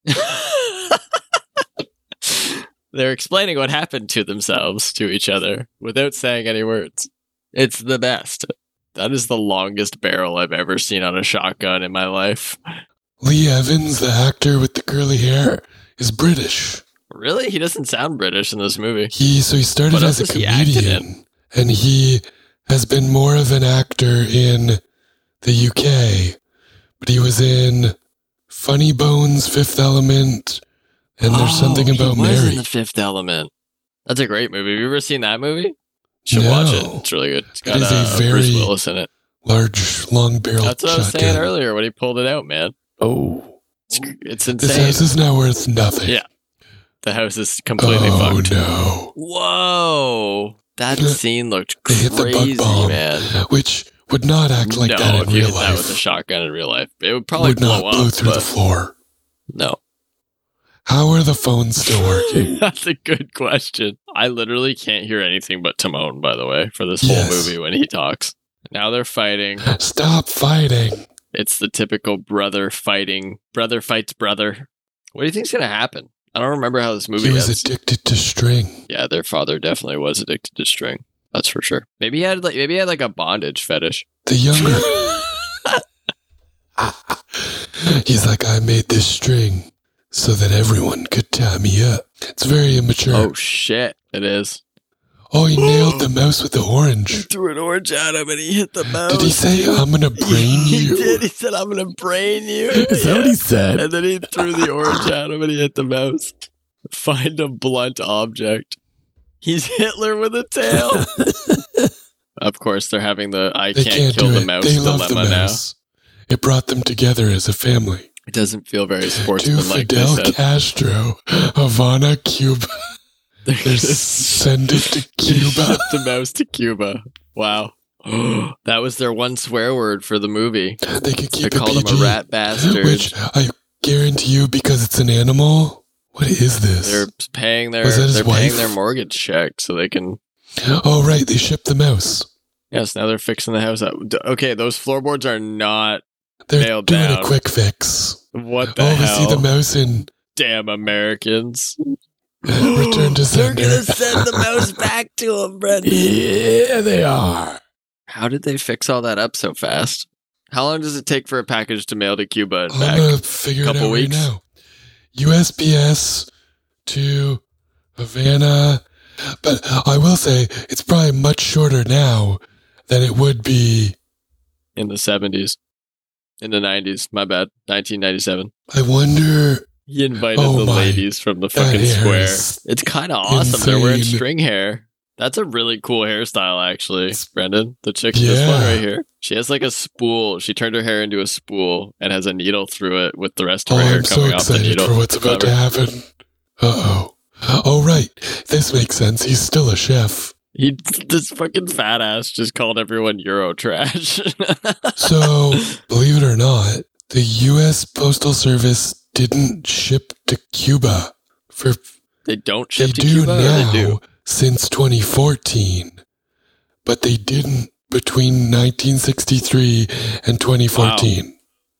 [SPEAKER 1] They're explaining what happened to themselves, to each other, without saying any words. It's the best. That is the longest barrel I've ever seen on a shotgun in my life.
[SPEAKER 2] Lee Evans, the actor with the curly hair, is British.
[SPEAKER 1] Really? He doesn't sound British in this movie.
[SPEAKER 2] He so he started
[SPEAKER 1] What
[SPEAKER 2] as a
[SPEAKER 1] else has he acted
[SPEAKER 2] comedian, and he has been more of an actor in the U K. But he was in Funny Bones, Fifth Element, and there's
[SPEAKER 1] Oh,
[SPEAKER 2] something about
[SPEAKER 1] he was
[SPEAKER 2] Mary.
[SPEAKER 1] in The Fifth Element. That's a great movie. Have you ever seen that movie? You should
[SPEAKER 2] No.
[SPEAKER 1] watch it. It's really good. It's got
[SPEAKER 2] is a
[SPEAKER 1] uh,
[SPEAKER 2] very-
[SPEAKER 1] Bruce Willis in it.
[SPEAKER 2] Large, long-barreled
[SPEAKER 1] That's what I was
[SPEAKER 2] shotgun.
[SPEAKER 1] saying earlier when he pulled it out, man.
[SPEAKER 3] Oh.
[SPEAKER 1] It's, it's
[SPEAKER 2] This
[SPEAKER 1] insane.
[SPEAKER 2] house is now worth nothing.
[SPEAKER 1] Yeah. The house is completely
[SPEAKER 2] oh
[SPEAKER 1] fucked.
[SPEAKER 2] no!
[SPEAKER 1] Whoa. That scene looked
[SPEAKER 2] They hit the bug
[SPEAKER 1] crazy,
[SPEAKER 2] bomb,
[SPEAKER 1] man.
[SPEAKER 2] which would not act like
[SPEAKER 1] no,
[SPEAKER 2] that in
[SPEAKER 1] if you
[SPEAKER 2] real
[SPEAKER 1] hit that with a
[SPEAKER 2] life.
[SPEAKER 1] shotgun in real life, it would probably
[SPEAKER 2] Would
[SPEAKER 1] blow
[SPEAKER 2] not
[SPEAKER 1] up.
[SPEAKER 2] blow through
[SPEAKER 1] but
[SPEAKER 2] the floor.
[SPEAKER 1] no.
[SPEAKER 2] How are the phones still working?
[SPEAKER 1] That's a good question. I literally can't hear anything but Timon, by the way, for this whole
[SPEAKER 2] Yes.
[SPEAKER 1] movie when he talks. Now they're fighting.
[SPEAKER 2] Stop fighting!
[SPEAKER 1] It's the typical brother fighting. Brother fights brother. What do you think's going to happen? I don't remember how this movie
[SPEAKER 2] He was
[SPEAKER 1] ends.
[SPEAKER 2] addicted to string.
[SPEAKER 1] Yeah, their father definitely was addicted to string. That's for sure. Maybe he had like maybe he had like a bondage fetish.
[SPEAKER 2] The younger. He's like, I made this string so that everyone could tie me up. It's very immature.
[SPEAKER 1] Oh shit, it is.
[SPEAKER 2] Oh, he nailed the mouse with the orange.
[SPEAKER 1] Threw an orange at him and he hit the mouse.
[SPEAKER 2] Did he say, I'm going to brain
[SPEAKER 1] He
[SPEAKER 2] you?
[SPEAKER 1] did. He said, "I'm gonna brain you."
[SPEAKER 3] Is that what he said?
[SPEAKER 1] And then he threw the orange at him and he hit the mouse. Find a blunt object. He's Hitler with a tail. Of course, they're having the I
[SPEAKER 2] They
[SPEAKER 1] can't,
[SPEAKER 2] can't
[SPEAKER 1] kill
[SPEAKER 2] do
[SPEAKER 1] the
[SPEAKER 2] it.
[SPEAKER 1] mouse
[SPEAKER 2] They love
[SPEAKER 1] dilemma
[SPEAKER 2] the
[SPEAKER 1] now.
[SPEAKER 2] mouse. It brought them together as a family.
[SPEAKER 1] It doesn't feel very
[SPEAKER 2] To
[SPEAKER 1] sportsmanlike. they
[SPEAKER 2] Fidel
[SPEAKER 1] said.
[SPEAKER 2] Castro, Havana, Cuba.
[SPEAKER 1] They're
[SPEAKER 2] They send it to Cuba.
[SPEAKER 1] Ship the mouse to Cuba. Wow. That was their one swear word for the movie.
[SPEAKER 2] They could
[SPEAKER 1] They
[SPEAKER 2] keep it
[SPEAKER 1] called him
[SPEAKER 2] P G.
[SPEAKER 1] a rat bastard.
[SPEAKER 2] Which I guarantee you, because it's an animal. What is this?
[SPEAKER 1] They're paying their
[SPEAKER 2] Was that his
[SPEAKER 1] they're paying
[SPEAKER 2] wife?
[SPEAKER 1] their mortgage check so they can.
[SPEAKER 2] Oh, right. They shipped the mouse.
[SPEAKER 1] Yes, now they're fixing the house up. D- Okay, those floorboards are not.
[SPEAKER 2] They're
[SPEAKER 1] Nailed
[SPEAKER 2] doing
[SPEAKER 1] down.
[SPEAKER 2] a quick fix.
[SPEAKER 1] What the
[SPEAKER 2] Oh, we
[SPEAKER 1] hell?
[SPEAKER 2] see the mouse in
[SPEAKER 1] Damn Americans!
[SPEAKER 2] Return to
[SPEAKER 1] They're
[SPEAKER 2] Sender.
[SPEAKER 1] gonna send the mouse back to him, Brendan.
[SPEAKER 3] Yeah, they are.
[SPEAKER 1] How did they fix all that up so fast? How long does it take for a package to mail to Cuba and
[SPEAKER 2] I'm
[SPEAKER 1] back?
[SPEAKER 2] going to figure it out
[SPEAKER 1] Couple
[SPEAKER 2] right
[SPEAKER 1] weeks?
[SPEAKER 2] now. U S P S to Havana. But I will say, it's probably much shorter now than it would be.
[SPEAKER 1] In the seventies, in the nineties. My bad. nineteen ninety-seven.
[SPEAKER 2] I wonder.
[SPEAKER 1] He invited
[SPEAKER 2] Oh
[SPEAKER 1] the
[SPEAKER 2] my,
[SPEAKER 1] ladies from the
[SPEAKER 2] that
[SPEAKER 1] fucking
[SPEAKER 2] hair
[SPEAKER 1] square.
[SPEAKER 2] is
[SPEAKER 1] It's kind of awesome. They're wearing
[SPEAKER 2] insane.
[SPEAKER 1] string hair. That's a really cool hairstyle, actually, Brendan. The chick, this one
[SPEAKER 2] Yeah.
[SPEAKER 1] right here. She has like a spool. She turned her hair into a spool and has a needle through it with the rest of
[SPEAKER 2] Oh,
[SPEAKER 1] her hair
[SPEAKER 2] I'm so
[SPEAKER 1] coming off the
[SPEAKER 2] excited
[SPEAKER 1] needle.
[SPEAKER 2] for what's about to
[SPEAKER 1] Clever.
[SPEAKER 2] happen. Uh-oh. Oh, right. This makes sense. He's still a chef.
[SPEAKER 1] He, this fucking fat ass just called everyone Euro trash.
[SPEAKER 2] So, believe it or not, the U S Postal Service didn't ship to Cuba for
[SPEAKER 1] They don't
[SPEAKER 2] they
[SPEAKER 1] ship to
[SPEAKER 2] do
[SPEAKER 1] Cuba, or
[SPEAKER 2] now
[SPEAKER 1] they do?
[SPEAKER 2] since twenty fourteen, but they didn't between nineteen sixty-three and twenty fourteen.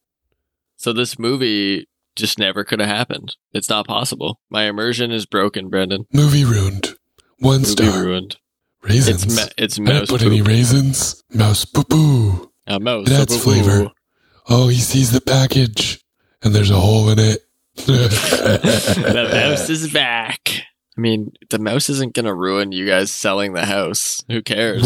[SPEAKER 1] So this movie just never could have happened. It's not possible. My immersion is broken, Brendan.
[SPEAKER 2] Movie ruined. One
[SPEAKER 1] Movie
[SPEAKER 2] star.
[SPEAKER 1] ruined.
[SPEAKER 2] Raisins.
[SPEAKER 1] It's ma- it's
[SPEAKER 2] I didn't
[SPEAKER 1] mouse
[SPEAKER 2] put
[SPEAKER 1] poop.
[SPEAKER 2] any raisins. Mouse poo poo.
[SPEAKER 1] A mouse.
[SPEAKER 2] It adds
[SPEAKER 1] Ooh.
[SPEAKER 2] flavor. Oh, he sees the package and there's a hole in it.
[SPEAKER 1] The mouse is back. I mean, the mouse isn't going to ruin you guys selling the house. Who cares?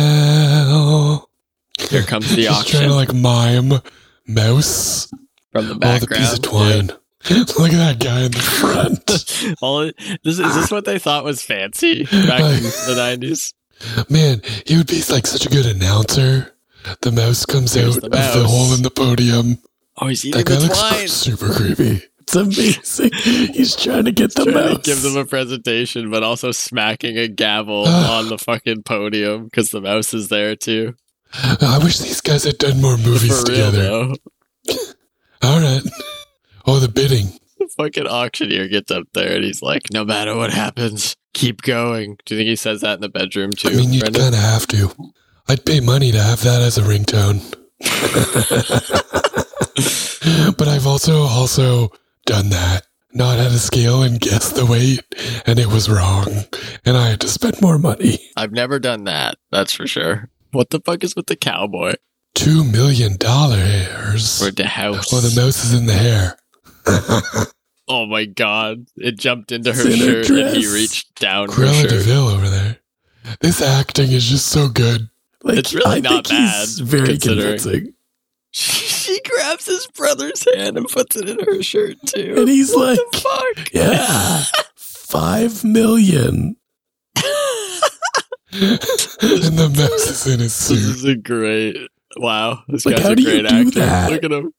[SPEAKER 2] Well,
[SPEAKER 1] Here comes the
[SPEAKER 2] he's
[SPEAKER 1] auction
[SPEAKER 2] trying to like mime mouse.
[SPEAKER 1] from the
[SPEAKER 2] Oh,
[SPEAKER 1] background.
[SPEAKER 2] the piece of twine. Look at that guy in the front.
[SPEAKER 1] Yeah. All it- this, is this what they thought was fancy back in the nineties?
[SPEAKER 2] Man, he would be like such a good announcer. The mouse comes
[SPEAKER 1] Here's
[SPEAKER 2] out
[SPEAKER 1] the
[SPEAKER 2] of the
[SPEAKER 1] mouse.
[SPEAKER 2] hole in the podium.
[SPEAKER 1] Oh, he's eating
[SPEAKER 2] That guy
[SPEAKER 1] the
[SPEAKER 2] looks
[SPEAKER 1] twine.
[SPEAKER 2] super creepy.
[SPEAKER 3] It's amazing. He's trying to get the
[SPEAKER 1] Trying to
[SPEAKER 3] mouse.
[SPEAKER 1] give them a presentation, but also smacking a gavel
[SPEAKER 2] Ah.
[SPEAKER 1] on the fucking podium because the mouse is there too.
[SPEAKER 2] I wish these guys had done more movies
[SPEAKER 1] For real,
[SPEAKER 2] together.
[SPEAKER 1] though.
[SPEAKER 2] All right. Oh, the bidding.
[SPEAKER 1] The fucking auctioneer gets up there and he's like, "No matter what happens, keep going." Do you think he says that in the bedroom too?
[SPEAKER 2] I mean, you
[SPEAKER 1] Brendan?
[SPEAKER 2] kind of have to. I'd pay money to have that as a ringtone. But I've also also done that. Not at a scale and guessed the weight, and it was wrong, and I had to spend more money.
[SPEAKER 1] I've never done that. That's for sure. What the fuck is with the cowboy
[SPEAKER 2] Two million dollar hairs.
[SPEAKER 1] or the house?
[SPEAKER 2] Oh, the mouse is in the hair.
[SPEAKER 1] Oh my god. It jumped into her
[SPEAKER 3] It's in her
[SPEAKER 1] shirt and he
[SPEAKER 3] dress.
[SPEAKER 1] reached down her
[SPEAKER 2] Cruella
[SPEAKER 1] shirt.
[SPEAKER 2] DeVille over there. This acting is just so good.
[SPEAKER 3] Like,
[SPEAKER 1] It's really
[SPEAKER 3] I
[SPEAKER 1] not
[SPEAKER 3] think he's
[SPEAKER 1] bad,
[SPEAKER 3] very
[SPEAKER 1] considering.
[SPEAKER 3] convincing.
[SPEAKER 1] She grabs his brother's hand and puts it in her shirt too.
[SPEAKER 3] And he's
[SPEAKER 1] what
[SPEAKER 3] like,
[SPEAKER 1] the fuck?
[SPEAKER 3] yeah, five million.
[SPEAKER 2] And the mouse is in his
[SPEAKER 1] This
[SPEAKER 2] suit.
[SPEAKER 1] is a great. Wow, this
[SPEAKER 3] Like,
[SPEAKER 1] guy's
[SPEAKER 3] how
[SPEAKER 1] a
[SPEAKER 3] do you
[SPEAKER 1] great
[SPEAKER 3] do
[SPEAKER 1] actor.
[SPEAKER 3] that?
[SPEAKER 1] Look at him.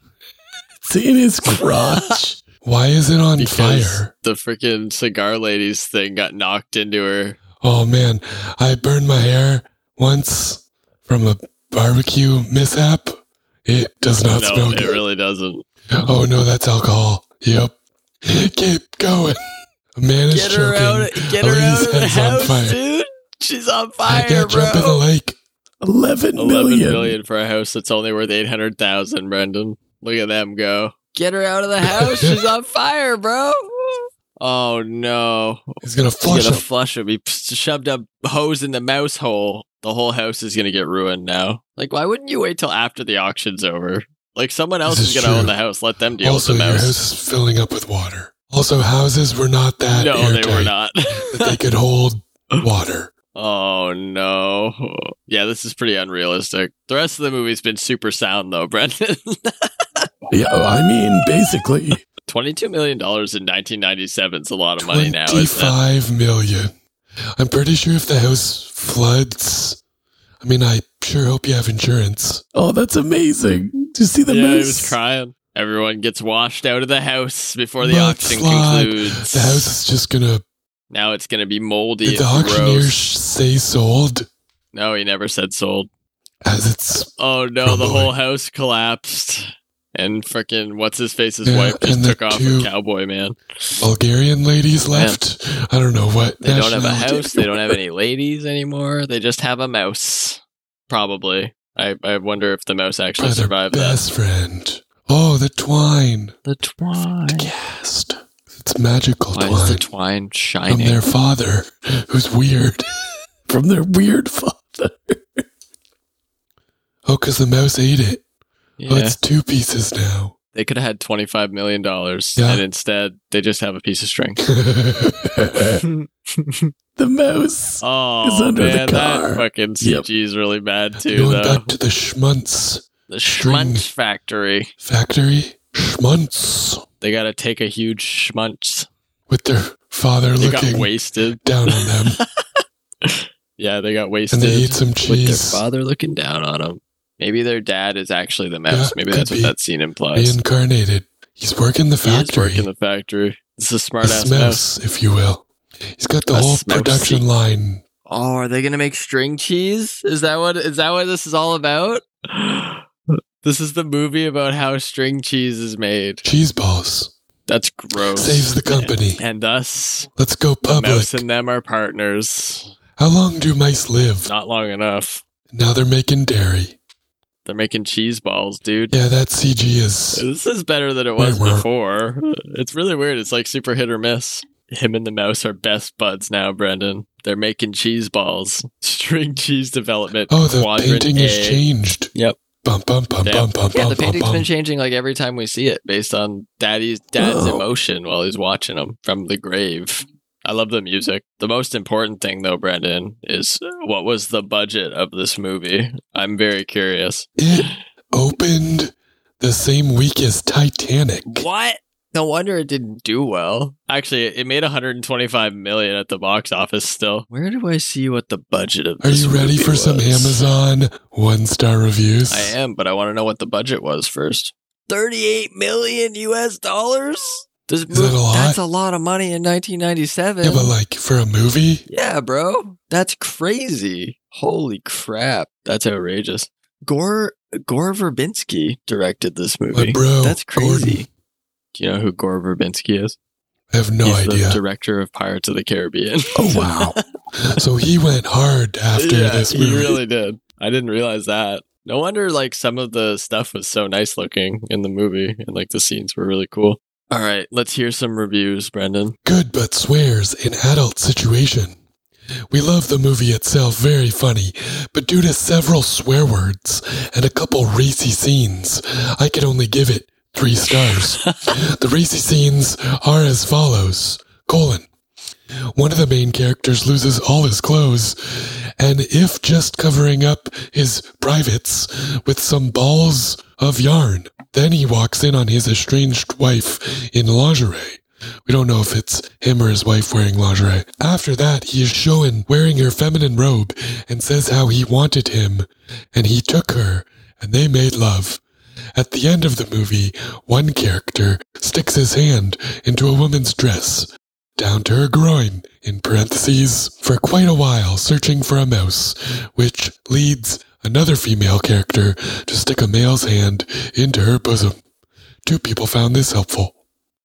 [SPEAKER 3] It's in his crotch.
[SPEAKER 2] Why is it on
[SPEAKER 1] Because
[SPEAKER 2] fire?
[SPEAKER 1] the freaking cigar lady's thing got knocked into her.
[SPEAKER 2] Oh man, I burned my hair once from a barbecue mishap. It does not
[SPEAKER 1] no,
[SPEAKER 2] smell
[SPEAKER 1] it
[SPEAKER 2] good.
[SPEAKER 1] really doesn't.
[SPEAKER 2] Oh no, that's alcohol. Yep. Keep going. A man is
[SPEAKER 1] Get her
[SPEAKER 2] choking.
[SPEAKER 1] out! Get
[SPEAKER 2] A
[SPEAKER 1] her
[SPEAKER 2] lady's
[SPEAKER 1] out of the
[SPEAKER 2] head is on
[SPEAKER 1] house,
[SPEAKER 2] fire.
[SPEAKER 1] dude. She's on
[SPEAKER 2] I
[SPEAKER 1] fire,
[SPEAKER 2] can't
[SPEAKER 1] bro.
[SPEAKER 2] jump in the lake.
[SPEAKER 3] Eleven
[SPEAKER 1] Eleven
[SPEAKER 3] million.
[SPEAKER 1] million for a house that's only worth eight hundred thousand. Brendan, look at them go. Get her out of the house. She's on fire, bro. Oh no!
[SPEAKER 2] He's gonna
[SPEAKER 1] He's
[SPEAKER 2] flush
[SPEAKER 1] gonna
[SPEAKER 2] him.
[SPEAKER 1] flush him. He p- shoved a hose in the mouse hole. The whole house is gonna get ruined now. Like, why wouldn't you wait till after the auction's over? Like, someone else
[SPEAKER 2] This
[SPEAKER 1] is,
[SPEAKER 2] is
[SPEAKER 1] gonna
[SPEAKER 2] true.
[SPEAKER 1] own the house. Let them deal
[SPEAKER 2] Also,
[SPEAKER 1] with the
[SPEAKER 2] your
[SPEAKER 1] mouse.
[SPEAKER 2] house is filling up with water. Also, houses were not that
[SPEAKER 1] No,
[SPEAKER 2] airtight
[SPEAKER 1] they were not.
[SPEAKER 2] that they could hold water.
[SPEAKER 1] Oh no! Yeah, this is pretty unrealistic. The rest of the movie's been super sound, though, Brendan.
[SPEAKER 3] Yeah, I mean, basically.
[SPEAKER 1] Twenty-two million dollars in nineteen ninety-seven is a lot of money now, isn't it?
[SPEAKER 2] Twenty-five million. I'm pretty sure if the house floods, I mean, I sure hope you have insurance.
[SPEAKER 3] Oh, that's amazing. Did you see the
[SPEAKER 1] Yeah, he
[SPEAKER 3] mouse?
[SPEAKER 1] was crying. Everyone gets washed out of the house before the auction
[SPEAKER 2] Mudslide.
[SPEAKER 1] concludes.
[SPEAKER 2] The house is just gonna.
[SPEAKER 1] Now it's going to be moldy
[SPEAKER 2] Did the
[SPEAKER 1] and
[SPEAKER 2] auctioneer
[SPEAKER 1] gross.
[SPEAKER 2] sh- say sold?
[SPEAKER 1] No, he never said sold.
[SPEAKER 2] As it's
[SPEAKER 1] Oh no, the
[SPEAKER 2] Crumbling.
[SPEAKER 1] whole house collapsed. And frickin' what's his face's
[SPEAKER 2] Yeah,
[SPEAKER 1] wife just
[SPEAKER 2] and the
[SPEAKER 1] took off
[SPEAKER 2] two-
[SPEAKER 1] with Cowboy Man.
[SPEAKER 2] Bulgarian ladies left. I don't know what.
[SPEAKER 1] They don't have a
[SPEAKER 2] nationality.
[SPEAKER 1] house. They don't have any ladies anymore. They just have a mouse. Probably. I, I wonder if the mouse actually
[SPEAKER 2] By their
[SPEAKER 1] survived that.
[SPEAKER 2] best friend. Oh, the twine.
[SPEAKER 1] The twine.
[SPEAKER 2] Cast. It's magical
[SPEAKER 1] Why
[SPEAKER 2] twine.
[SPEAKER 1] is the twine
[SPEAKER 2] From
[SPEAKER 1] shining?
[SPEAKER 2] their father, who's weird.
[SPEAKER 3] From their weird father.
[SPEAKER 2] Oh, because the mouse ate it. Oh,
[SPEAKER 1] Yeah.
[SPEAKER 2] it's two pieces now.
[SPEAKER 1] They could have had twenty-five million dollars,
[SPEAKER 2] Yeah.
[SPEAKER 1] and instead they just have a piece of string.
[SPEAKER 3] The mouse.
[SPEAKER 1] Oh,
[SPEAKER 3] It's under the
[SPEAKER 1] man,
[SPEAKER 3] car.
[SPEAKER 1] that fucking C G
[SPEAKER 3] Yep.
[SPEAKER 1] is really bad too,
[SPEAKER 2] Going
[SPEAKER 1] though.
[SPEAKER 2] back to the Schmuntz
[SPEAKER 1] The
[SPEAKER 2] string.
[SPEAKER 1] Schmunch Factory.
[SPEAKER 2] factory. Schmuntz.
[SPEAKER 1] They got to take a huge schmunch.
[SPEAKER 2] With their father
[SPEAKER 1] They got
[SPEAKER 2] looking
[SPEAKER 1] wasted.
[SPEAKER 2] down on them.
[SPEAKER 1] Yeah, they got
[SPEAKER 2] And
[SPEAKER 1] wasted.
[SPEAKER 2] they eat some
[SPEAKER 1] with their
[SPEAKER 2] cheese.
[SPEAKER 1] father looking down on them. Maybe their dad is actually the mouse.
[SPEAKER 2] Yeah,
[SPEAKER 1] Maybe
[SPEAKER 2] could
[SPEAKER 1] that's what
[SPEAKER 2] be.
[SPEAKER 1] that scene implies.
[SPEAKER 2] Reincarnated. He's working the
[SPEAKER 1] He is
[SPEAKER 2] factory.
[SPEAKER 1] working the factory. This is a
[SPEAKER 2] A
[SPEAKER 1] smart ass mouse.
[SPEAKER 2] mouse, if you will. He's got the
[SPEAKER 1] A
[SPEAKER 2] whole
[SPEAKER 1] smousey.
[SPEAKER 2] production line.
[SPEAKER 1] Oh, are they gonna make string cheese? Is that what is that what this is all about? This is the movie about how string cheese is made.
[SPEAKER 2] Cheese balls.
[SPEAKER 1] That's gross.
[SPEAKER 2] Saves the company.
[SPEAKER 1] And us,
[SPEAKER 2] Let's go
[SPEAKER 1] the
[SPEAKER 2] public.
[SPEAKER 1] mouse and them are partners.
[SPEAKER 2] How long do mice live?
[SPEAKER 1] Not long enough.
[SPEAKER 2] Now they're making dairy.
[SPEAKER 1] They're making cheese balls, dude.
[SPEAKER 2] Yeah, that C G is.
[SPEAKER 1] This is better than it was
[SPEAKER 2] Wait, where-
[SPEAKER 1] before. It's really weird. It's like super hit or miss. Him and the mouse are best buds now, Brendan. They're making cheese balls. String cheese development.
[SPEAKER 2] Oh, the
[SPEAKER 1] quadrant
[SPEAKER 2] painting
[SPEAKER 1] A.
[SPEAKER 2] has changed.
[SPEAKER 1] Yep.
[SPEAKER 2] Bum bum bum
[SPEAKER 1] Yeah.
[SPEAKER 2] bum bum
[SPEAKER 1] Yeah,
[SPEAKER 2] bum
[SPEAKER 1] the
[SPEAKER 2] bum
[SPEAKER 1] painting's
[SPEAKER 2] bum.
[SPEAKER 1] been changing like every time we see it based on daddy's dad's
[SPEAKER 3] Oh.
[SPEAKER 1] emotion while he's watching them from the grave. I love the music. The most important thing though, Brendan, is what was the budget of this movie? I'm very curious.
[SPEAKER 2] It opened the same week as Titanic.
[SPEAKER 1] What? No wonder it didn't do well. Actually, it made one hundred twenty-five million at the box office still. Where do I see what the budget of
[SPEAKER 2] Are
[SPEAKER 1] this
[SPEAKER 2] you ready
[SPEAKER 1] movie
[SPEAKER 2] for some
[SPEAKER 1] was?
[SPEAKER 2] Amazon one star reviews?
[SPEAKER 1] I am, but I want to know what the budget was first. thirty-eight million U S dollars? This
[SPEAKER 2] Is that a lot?
[SPEAKER 1] That's a lot of money in nineteen ninety-seven.
[SPEAKER 2] Yeah, but like for a movie?
[SPEAKER 1] Yeah, bro. That's crazy. Holy crap. That's outrageous. Gore Gore Verbinski directed this movie.
[SPEAKER 2] My bro,
[SPEAKER 1] That's crazy.
[SPEAKER 2] Gordon.
[SPEAKER 1] Do you know who Gore Verbinski is?
[SPEAKER 2] I have no
[SPEAKER 1] He's
[SPEAKER 2] idea.
[SPEAKER 1] the director of Pirates of the Caribbean.
[SPEAKER 3] Oh, wow.
[SPEAKER 2] So he went hard after
[SPEAKER 1] yeah,
[SPEAKER 2] this movie.
[SPEAKER 1] he really did. I didn't realize that. No wonder like some of the stuff was so nice looking in the movie and like the scenes were really cool. All right, let's hear some reviews, Brendan.
[SPEAKER 2] Good but swears in adult situation. We love the movie itself, very funny, but due to several swear words and a couple racy scenes, I could only give it Three stars. The racy scenes are as follows. Colon. One of the main characters loses all his clothes, and if just covering up his privates with some balls of yarn, then he walks in on his estranged wife in lingerie. We don't know if it's him or his wife wearing lingerie. After that, he is shown wearing her feminine robe and says how he wanted him, and he took her, and they made love. At the end of the movie, one character sticks his hand into a woman's dress, down to her groin, in parentheses, for quite a while, searching for a mouse, which leads another female character to stick a male's hand into her bosom. Two people found this helpful.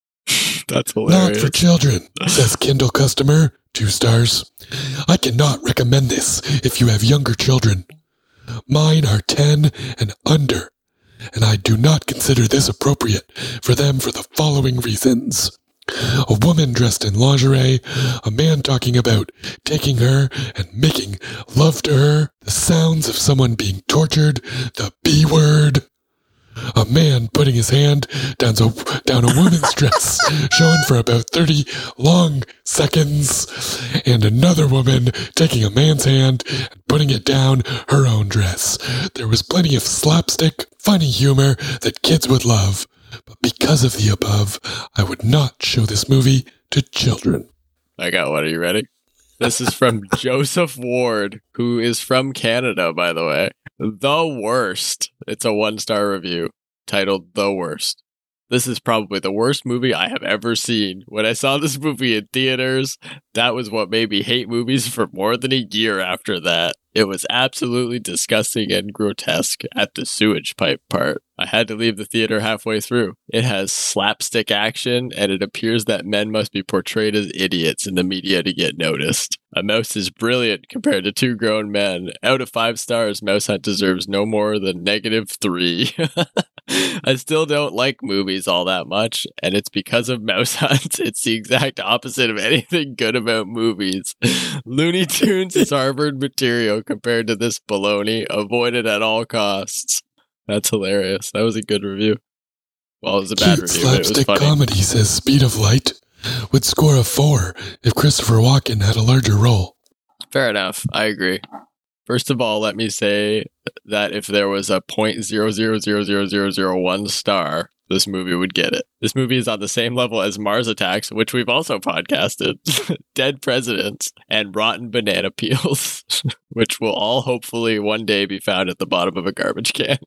[SPEAKER 1] That's hilarious.
[SPEAKER 2] Not for children, says Kindle customer, two stars. I cannot recommend this if you have younger children. Mine are ten and under, and I do not consider this appropriate for them for the following reasons. A woman dressed in lingerie, a man talking about taking her and making love to her, the sounds of someone being tortured, the B word, a man putting his hand down a, down a woman's dress, showing for about thirty long seconds, and another woman taking a man's hand and putting it down her own dress. There was plenty of slapstick, funny humor that kids would love. But because of the above, I would not show this movie to children.
[SPEAKER 1] I got one. Are you ready? This is from Joseph Ward, who is from Canada, by the way. The Worst. It's a one-star review titled The Worst. This is probably the worst movie I have ever seen. When I saw this movie in theaters, that was what made me hate movies for more than a year after that. It was absolutely disgusting and grotesque at the sewage pipe part. I had to leave the theater halfway through. It has slapstick action, and it appears that men must be portrayed as idiots in the media to get noticed. A mouse is brilliant compared to two grown men. Out of five stars, Mouse Hunt deserves no more than negative three. I still don't like movies all that much, and it's because of Mouse Hunt. It's the exact opposite of anything good about movies. Looney Tunes is Harvard material compared to this baloney. Avoid it at all costs. That's hilarious. That was a good review. Well, it was a bad
[SPEAKER 2] Cute
[SPEAKER 1] review, but it was
[SPEAKER 2] slapstick
[SPEAKER 1] funny.
[SPEAKER 2] comedy, says Speed of Light, would score a four if Christopher Walken had a larger role.
[SPEAKER 1] Fair enough. I agree. First of all, let me say that if there was a zero point zero zero zero zero zero zero one star, this movie would get it. This movie is on the same level as Mars Attacks, which we've also podcasted, Dead Presidents, and Rotten Banana Peels, which will all hopefully one day be found at the bottom of a garbage can.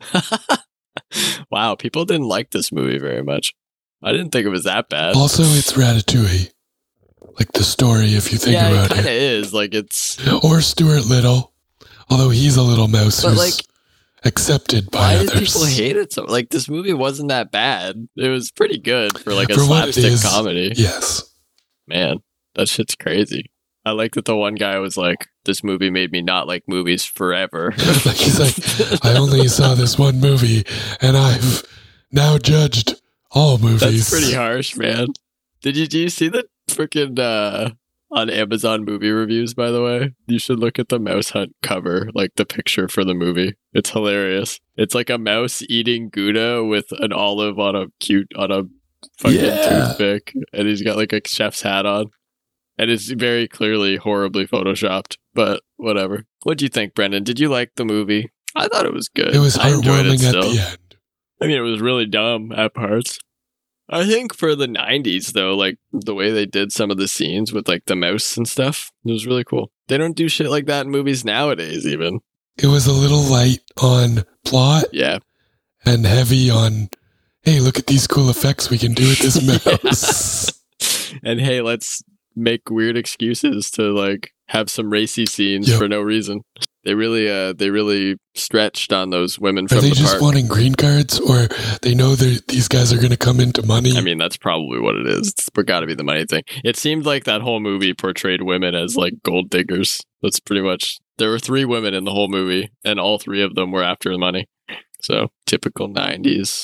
[SPEAKER 1] Wow, people didn't like this movie very much. I didn't think it was that bad.
[SPEAKER 2] Also, it's Ratatouille. Like the story, if you think
[SPEAKER 1] yeah,
[SPEAKER 2] about
[SPEAKER 1] it kind of
[SPEAKER 2] it.
[SPEAKER 1] is. Like it's.
[SPEAKER 2] Or Stuart Little, although he's a little mouse
[SPEAKER 1] But
[SPEAKER 2] who's
[SPEAKER 1] like,
[SPEAKER 2] accepted by
[SPEAKER 1] why
[SPEAKER 2] others.
[SPEAKER 1] did people hate it so? Like this movie wasn't that bad. It was pretty good for like a
[SPEAKER 2] For what it
[SPEAKER 1] slapstick
[SPEAKER 2] is,
[SPEAKER 1] comedy.
[SPEAKER 2] Yes.
[SPEAKER 1] Man, that shit's crazy. I like that the one guy was like, "This movie made me not like movies forever."
[SPEAKER 2] Like he's like, I only saw this one movie, and I've now judged all movies.
[SPEAKER 1] That's pretty harsh, man. Did you do you see the freaking uh, on Amazon movie reviews? By the way, you should look at the Mouse Hunt cover, like the picture for the movie. It's hilarious. It's like a mouse eating Gouda with an olive on a cute on a fucking
[SPEAKER 3] Yeah.
[SPEAKER 1] toothpick, and he's got like a chef's hat on, and it's very clearly horribly photoshopped. But whatever. What do you think, Brendan? Did you like the movie? I thought it was good.
[SPEAKER 2] It was
[SPEAKER 1] I enjoyed it
[SPEAKER 2] heartwarming at
[SPEAKER 1] still.
[SPEAKER 2] the end.
[SPEAKER 1] I mean, it was really dumb at parts. I think for the nineties, though, like the way they did some of the scenes with like the mouse and stuff, it was really cool. They don't do shit like that in movies nowadays, even.
[SPEAKER 2] It was a little light on plot
[SPEAKER 1] Yeah.
[SPEAKER 2] and heavy on, hey, look at these cool effects we can do with this mouse.
[SPEAKER 1] And hey, let's make weird excuses to like have some racy scenes
[SPEAKER 2] Yep.
[SPEAKER 1] for no reason. They really, uh, they really stretched on those women from
[SPEAKER 2] Are they
[SPEAKER 1] the
[SPEAKER 2] just
[SPEAKER 1] park.
[SPEAKER 2] wanting green cards, or they know that these guys are going to come into money?
[SPEAKER 1] I mean, that's probably what it is. It's got to be the money thing. It seemed like that whole movie portrayed women as like gold diggers. That's pretty much. There were three women in the whole movie, and all three of them were after the money. So typical nineties.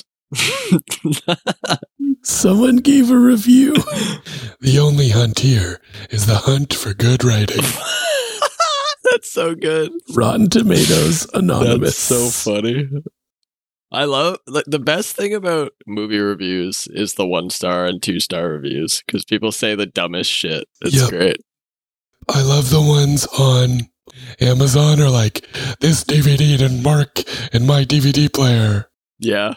[SPEAKER 3] Someone gave a review.
[SPEAKER 2] The only hunt here is the hunt for good writing.
[SPEAKER 1] That's so good.
[SPEAKER 3] Rotten Tomatoes Anonymous.
[SPEAKER 1] That's so funny. I love like, the best thing about movie reviews is the one star and two star reviews because people say the dumbest shit. It's
[SPEAKER 2] Yep.
[SPEAKER 1] great.
[SPEAKER 2] I love the ones on Amazon or like, this D V D didn't work in my D V D player.
[SPEAKER 1] Yeah.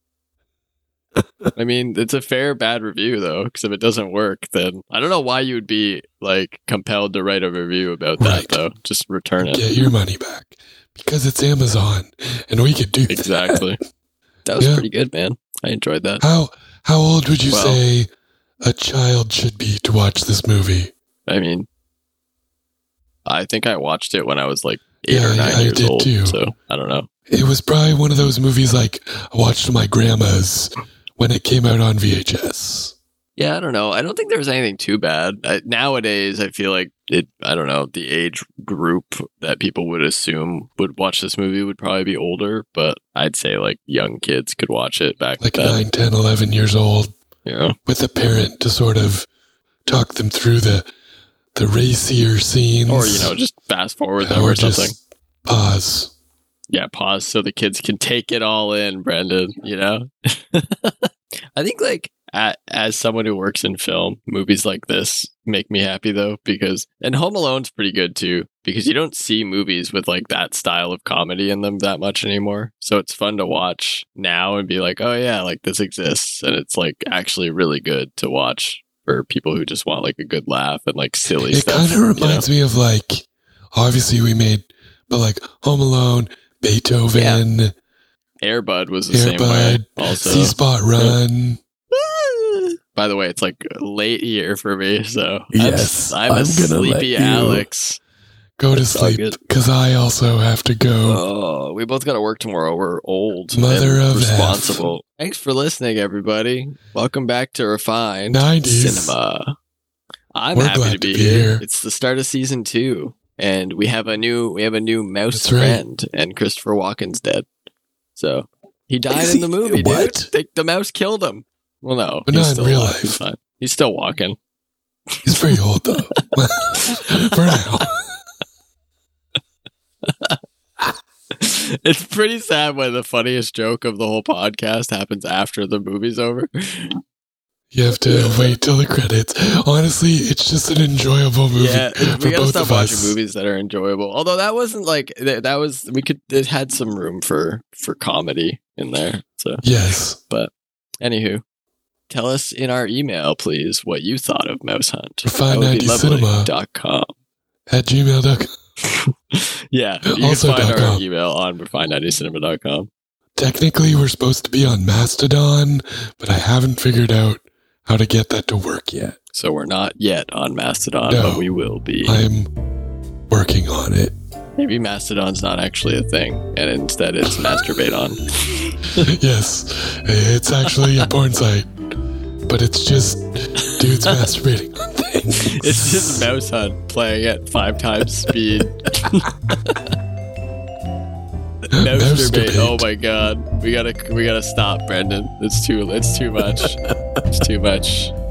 [SPEAKER 1] I mean, it's a fair bad review though, because if it doesn't work, then I don't know why you would be like compelled to write a review about that
[SPEAKER 2] Right.
[SPEAKER 1] though. Just return it.
[SPEAKER 2] Get your money back. Because it's Amazon and we could do that.
[SPEAKER 1] Exactly. That was
[SPEAKER 2] Yeah.
[SPEAKER 1] pretty good, man. I enjoyed that.
[SPEAKER 2] How, how old would you
[SPEAKER 1] Well-
[SPEAKER 2] say a child should be to watch this movie?
[SPEAKER 1] I mean, I think I watched it when I was like eight
[SPEAKER 2] Yeah,
[SPEAKER 1] or nine
[SPEAKER 2] I
[SPEAKER 1] years
[SPEAKER 2] did
[SPEAKER 1] old.
[SPEAKER 2] too.
[SPEAKER 1] So I don't know.
[SPEAKER 2] It was probably one of those movies like I watched my grandma's when it came out on V H S.
[SPEAKER 1] Yeah, I don't know. I don't think there was anything too bad. I, nowadays, I feel like it, I don't know, the age group that people would assume would watch this movie would probably be older, but I'd say like young kids could watch it back
[SPEAKER 2] Like
[SPEAKER 1] then.
[SPEAKER 2] nine, ten, eleven years old
[SPEAKER 1] You know?
[SPEAKER 2] with a parent to sort of talk them through the the racier scenes.
[SPEAKER 1] Or, you know, just fast forward them
[SPEAKER 2] or
[SPEAKER 1] or
[SPEAKER 2] just
[SPEAKER 1] something.
[SPEAKER 2] pause.
[SPEAKER 1] Yeah, pause so the kids can take it all in, Brendan, you know? I think, like, a as someone who works in film, movies like this make me happy, though, because, and Home Alone's pretty good, too, because you don't see movies with, like, that style of comedy in them that much anymore. So it's fun to watch now and be like, oh, yeah, like, this exists. And it's, like, actually really good to watch for people who just want, like, a good laugh and, like, silly
[SPEAKER 2] It
[SPEAKER 1] stuff.
[SPEAKER 2] kind of reminds me of like, obviously we made, but like Home Alone, Beethoven,
[SPEAKER 1] Air Bud was the same way,
[SPEAKER 2] Airbud,
[SPEAKER 1] also.
[SPEAKER 2] C Spot Run.
[SPEAKER 1] By the way, it's like a late year for me, so
[SPEAKER 3] Yes,
[SPEAKER 1] I'm, I'm,
[SPEAKER 3] I'm
[SPEAKER 1] a
[SPEAKER 3] gonna let
[SPEAKER 1] sleepy
[SPEAKER 3] you-
[SPEAKER 1] Alex.
[SPEAKER 2] Go to
[SPEAKER 1] It's all
[SPEAKER 2] sleep
[SPEAKER 1] good.
[SPEAKER 2] because I also have to go.
[SPEAKER 1] Oh, we both got to work tomorrow. We're old,
[SPEAKER 2] Mother
[SPEAKER 1] and
[SPEAKER 2] of
[SPEAKER 1] responsible. Thanks for listening, everybody. Welcome back to Refined
[SPEAKER 2] nineties.
[SPEAKER 1] Cinema. I'm
[SPEAKER 2] We're
[SPEAKER 1] happy
[SPEAKER 2] glad
[SPEAKER 1] to be,
[SPEAKER 2] to be
[SPEAKER 1] here.
[SPEAKER 2] here.
[SPEAKER 1] It's the start of season two, and we have a new we have a new mouse
[SPEAKER 2] That's right.
[SPEAKER 1] friend, and Christopher Walken's dead. So he died
[SPEAKER 3] Is
[SPEAKER 1] in the
[SPEAKER 3] he-
[SPEAKER 1] movie.
[SPEAKER 3] what?
[SPEAKER 1] Dude. They, the mouse killed him. Well, no,
[SPEAKER 2] But
[SPEAKER 1] he's
[SPEAKER 2] not in
[SPEAKER 1] still
[SPEAKER 2] real
[SPEAKER 1] alive.
[SPEAKER 2] life.
[SPEAKER 1] He's fine. He's still walking.
[SPEAKER 2] He's pretty old though. For now.
[SPEAKER 1] It's pretty sad when the funniest joke of the whole podcast happens after the movie's over.
[SPEAKER 2] You have to wait till the credits. Honestly, it's just an enjoyable movie
[SPEAKER 1] Yeah,
[SPEAKER 2] for
[SPEAKER 1] we gotta
[SPEAKER 2] both
[SPEAKER 1] stop
[SPEAKER 2] of
[SPEAKER 1] watching
[SPEAKER 2] us.
[SPEAKER 1] movies that are enjoyable. Although that wasn't like that, that was we could it had some room for for comedy in there. So
[SPEAKER 2] Yes.
[SPEAKER 1] anywho, tell us in our email, please, what you thought of Mouse Hunt.
[SPEAKER 2] Refined ninety Cinema.
[SPEAKER 1] dot com.
[SPEAKER 2] At gmail dot com.
[SPEAKER 1] Yeah, you
[SPEAKER 2] Also
[SPEAKER 1] can find
[SPEAKER 2] dot
[SPEAKER 1] our
[SPEAKER 2] com.
[SPEAKER 1] email on refined ninety cinema dot com.
[SPEAKER 2] Technically, we're supposed to be on Mastodon, but I haven't figured out how to get that to work yet.
[SPEAKER 1] So we're not yet on Mastodon,
[SPEAKER 2] No.
[SPEAKER 1] but we will be.
[SPEAKER 2] I'm working on it.
[SPEAKER 1] Maybe Mastodon's not actually a thing, and instead it's masturbate on.
[SPEAKER 2] Yes, it's actually a porn site, but it's just dudes masturbating on things.
[SPEAKER 1] It's just Mouse Hunt playing at five times speed. Masturbate.
[SPEAKER 2] Masturbate.
[SPEAKER 1] Oh my god, we gotta we gotta stop, Brendan. It's too it's too much. It's too much.